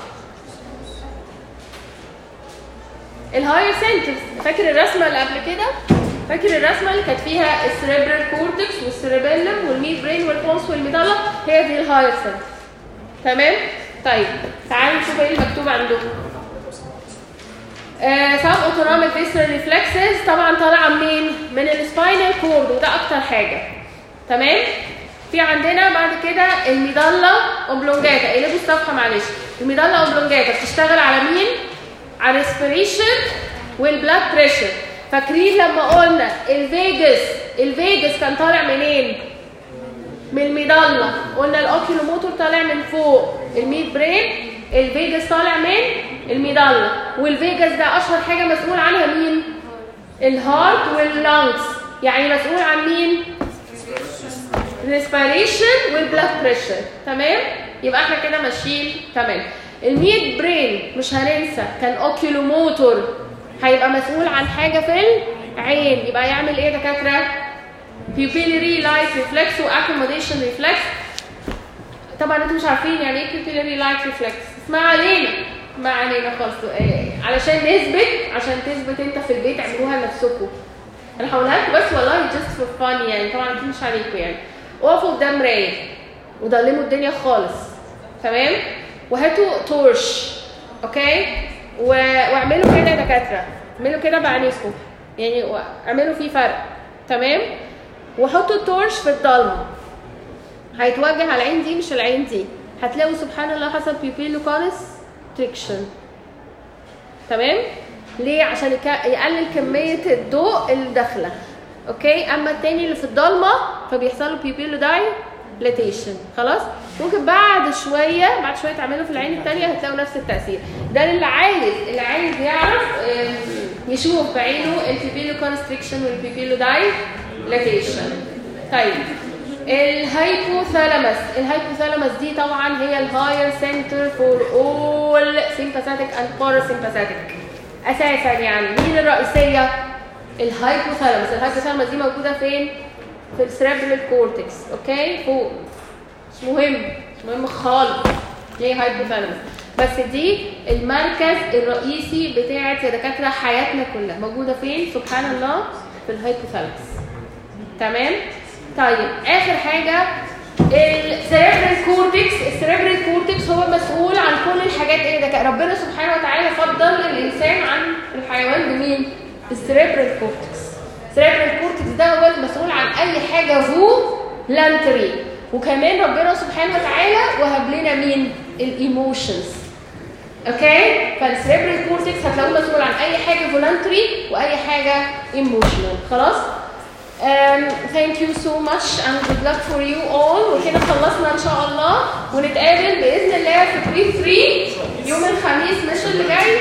الهاير سنترز. فاكر الرسمه اللي قبل كده؟ فاكر الرسمه اللي كانت فيها السيريبرال كورتكس والسيريبيلم والميد برين والبونس والميدالا؟ هي دي الهاير سنترز. تمام. طيب تعالوا نشوف ايه المكتوب عندكم. سب اوتونوميك فيسرال ريفلكسز طبعا طالعه منين؟ من السباينال كورد، وده اكتر حاجه. تمام. في عندنا بعد كده الميدالا اوبلونجاتا. اقلبوا الصفحه معلش. الميدالا اوبلونجاتا بتشتغل على مين؟ على الريسبيريشن والبلاد بريشر. فاكرين لما قلنا الفيجاس كان طالع منين؟ من الميدالا. قلنا الاوكيلوموتور طالع من فوق الميد برين، الفيجاس طالع من الميدالا. والفيجاس ده اشهر حاجه مسؤول عنها مين؟ الهارت واللانجز. يعني مسؤول عن مين؟ الريسبيريشن والبلاد بريشر. تمام. يبقى احنا كده ماشيين تمام. الميد برين مش هننسى كان اوكيلوموتور، هيبقى مسؤول عن حاجه في العين. يبقى يعمل ايه يا دكاتره؟ pupillary light reflex واكوموديشن ريفلكس. طبعا انتوا مش عارفين يعني ايه pupillary light reflex. ما علينا خالص. علشان تثبت انت في البيت اعملوها لنفسكم. انا هقولها لكم بس والله just for fun يعني، طبعا اكيد مش عليكم يعني. اقفوا قدام مرايه وضلموا الدنيا خالص. تمام. وهاتوا تورش. اوكي، واعملوا كده يا دكاتره، اعملوا كده بعينيكم يعني، اعملوا فيه فرق. تمام. وحطوا التورش في الضلمه، هيتوجه على العين دي مش العين دي. هتلاقوا سبحان الله حصل بيبيلو كونستريكشن. تمام. ليه؟ عشان يقلل كميه الضوء اللي داخله. اوكي. اما التاني اللي في الضلمه فبيحصل له بيبيلو دايليتيشن. خلاص. ممكن بعد شويه تعملوا في العين الثانيه هتلاقوا نفس التاثير. ده اللي عايز يعرف يشوف بعينه البيبيلو كونستريكشن والبيبيلو دايليتيشن. طيب الهايبوثالاموس دي طبعا هي الهاير سنتر فور اول سيمباثيك اند باراسيمباثيك اساسا. يعني مين الرئيسيه؟ الهايبوثالاموس دي موجوده فين؟ في السيريبرال كورتكس. اوكي، فوق. مش مهم خالص ليه هايبوثالاموس، بس دي المركز الرئيسي بتاعت يا دكاتره حياتنا كلها. موجوده فين؟ سبحان الله في الهايبوثالاموس. تمام. طيب اخر حاجه السيريبرال كورتكس هو مسؤول عن كل الحاجات. ايه ده؟ ربنا سبحانه وتعالى فضل الانسان عن الحيوان بمين؟ السيريبرال كورتكس. السيريبرال كورتكس ده هو المسؤول عن اي حاجه فولنتري، وكمان ربنا سبحانه وتعالى وهب لنا مين؟ الايموشنز. اوكي. فالسيريبرال كورتكس هتلاقوه مسؤول عن اي حاجه فولنتري واي حاجه ايموشنال. خلاص. thank you so much and good luck for you all. وكده خلصنا ان شاء الله، ونتقابل باذن الله في بري 3 يوم الخميس مش اللي جاي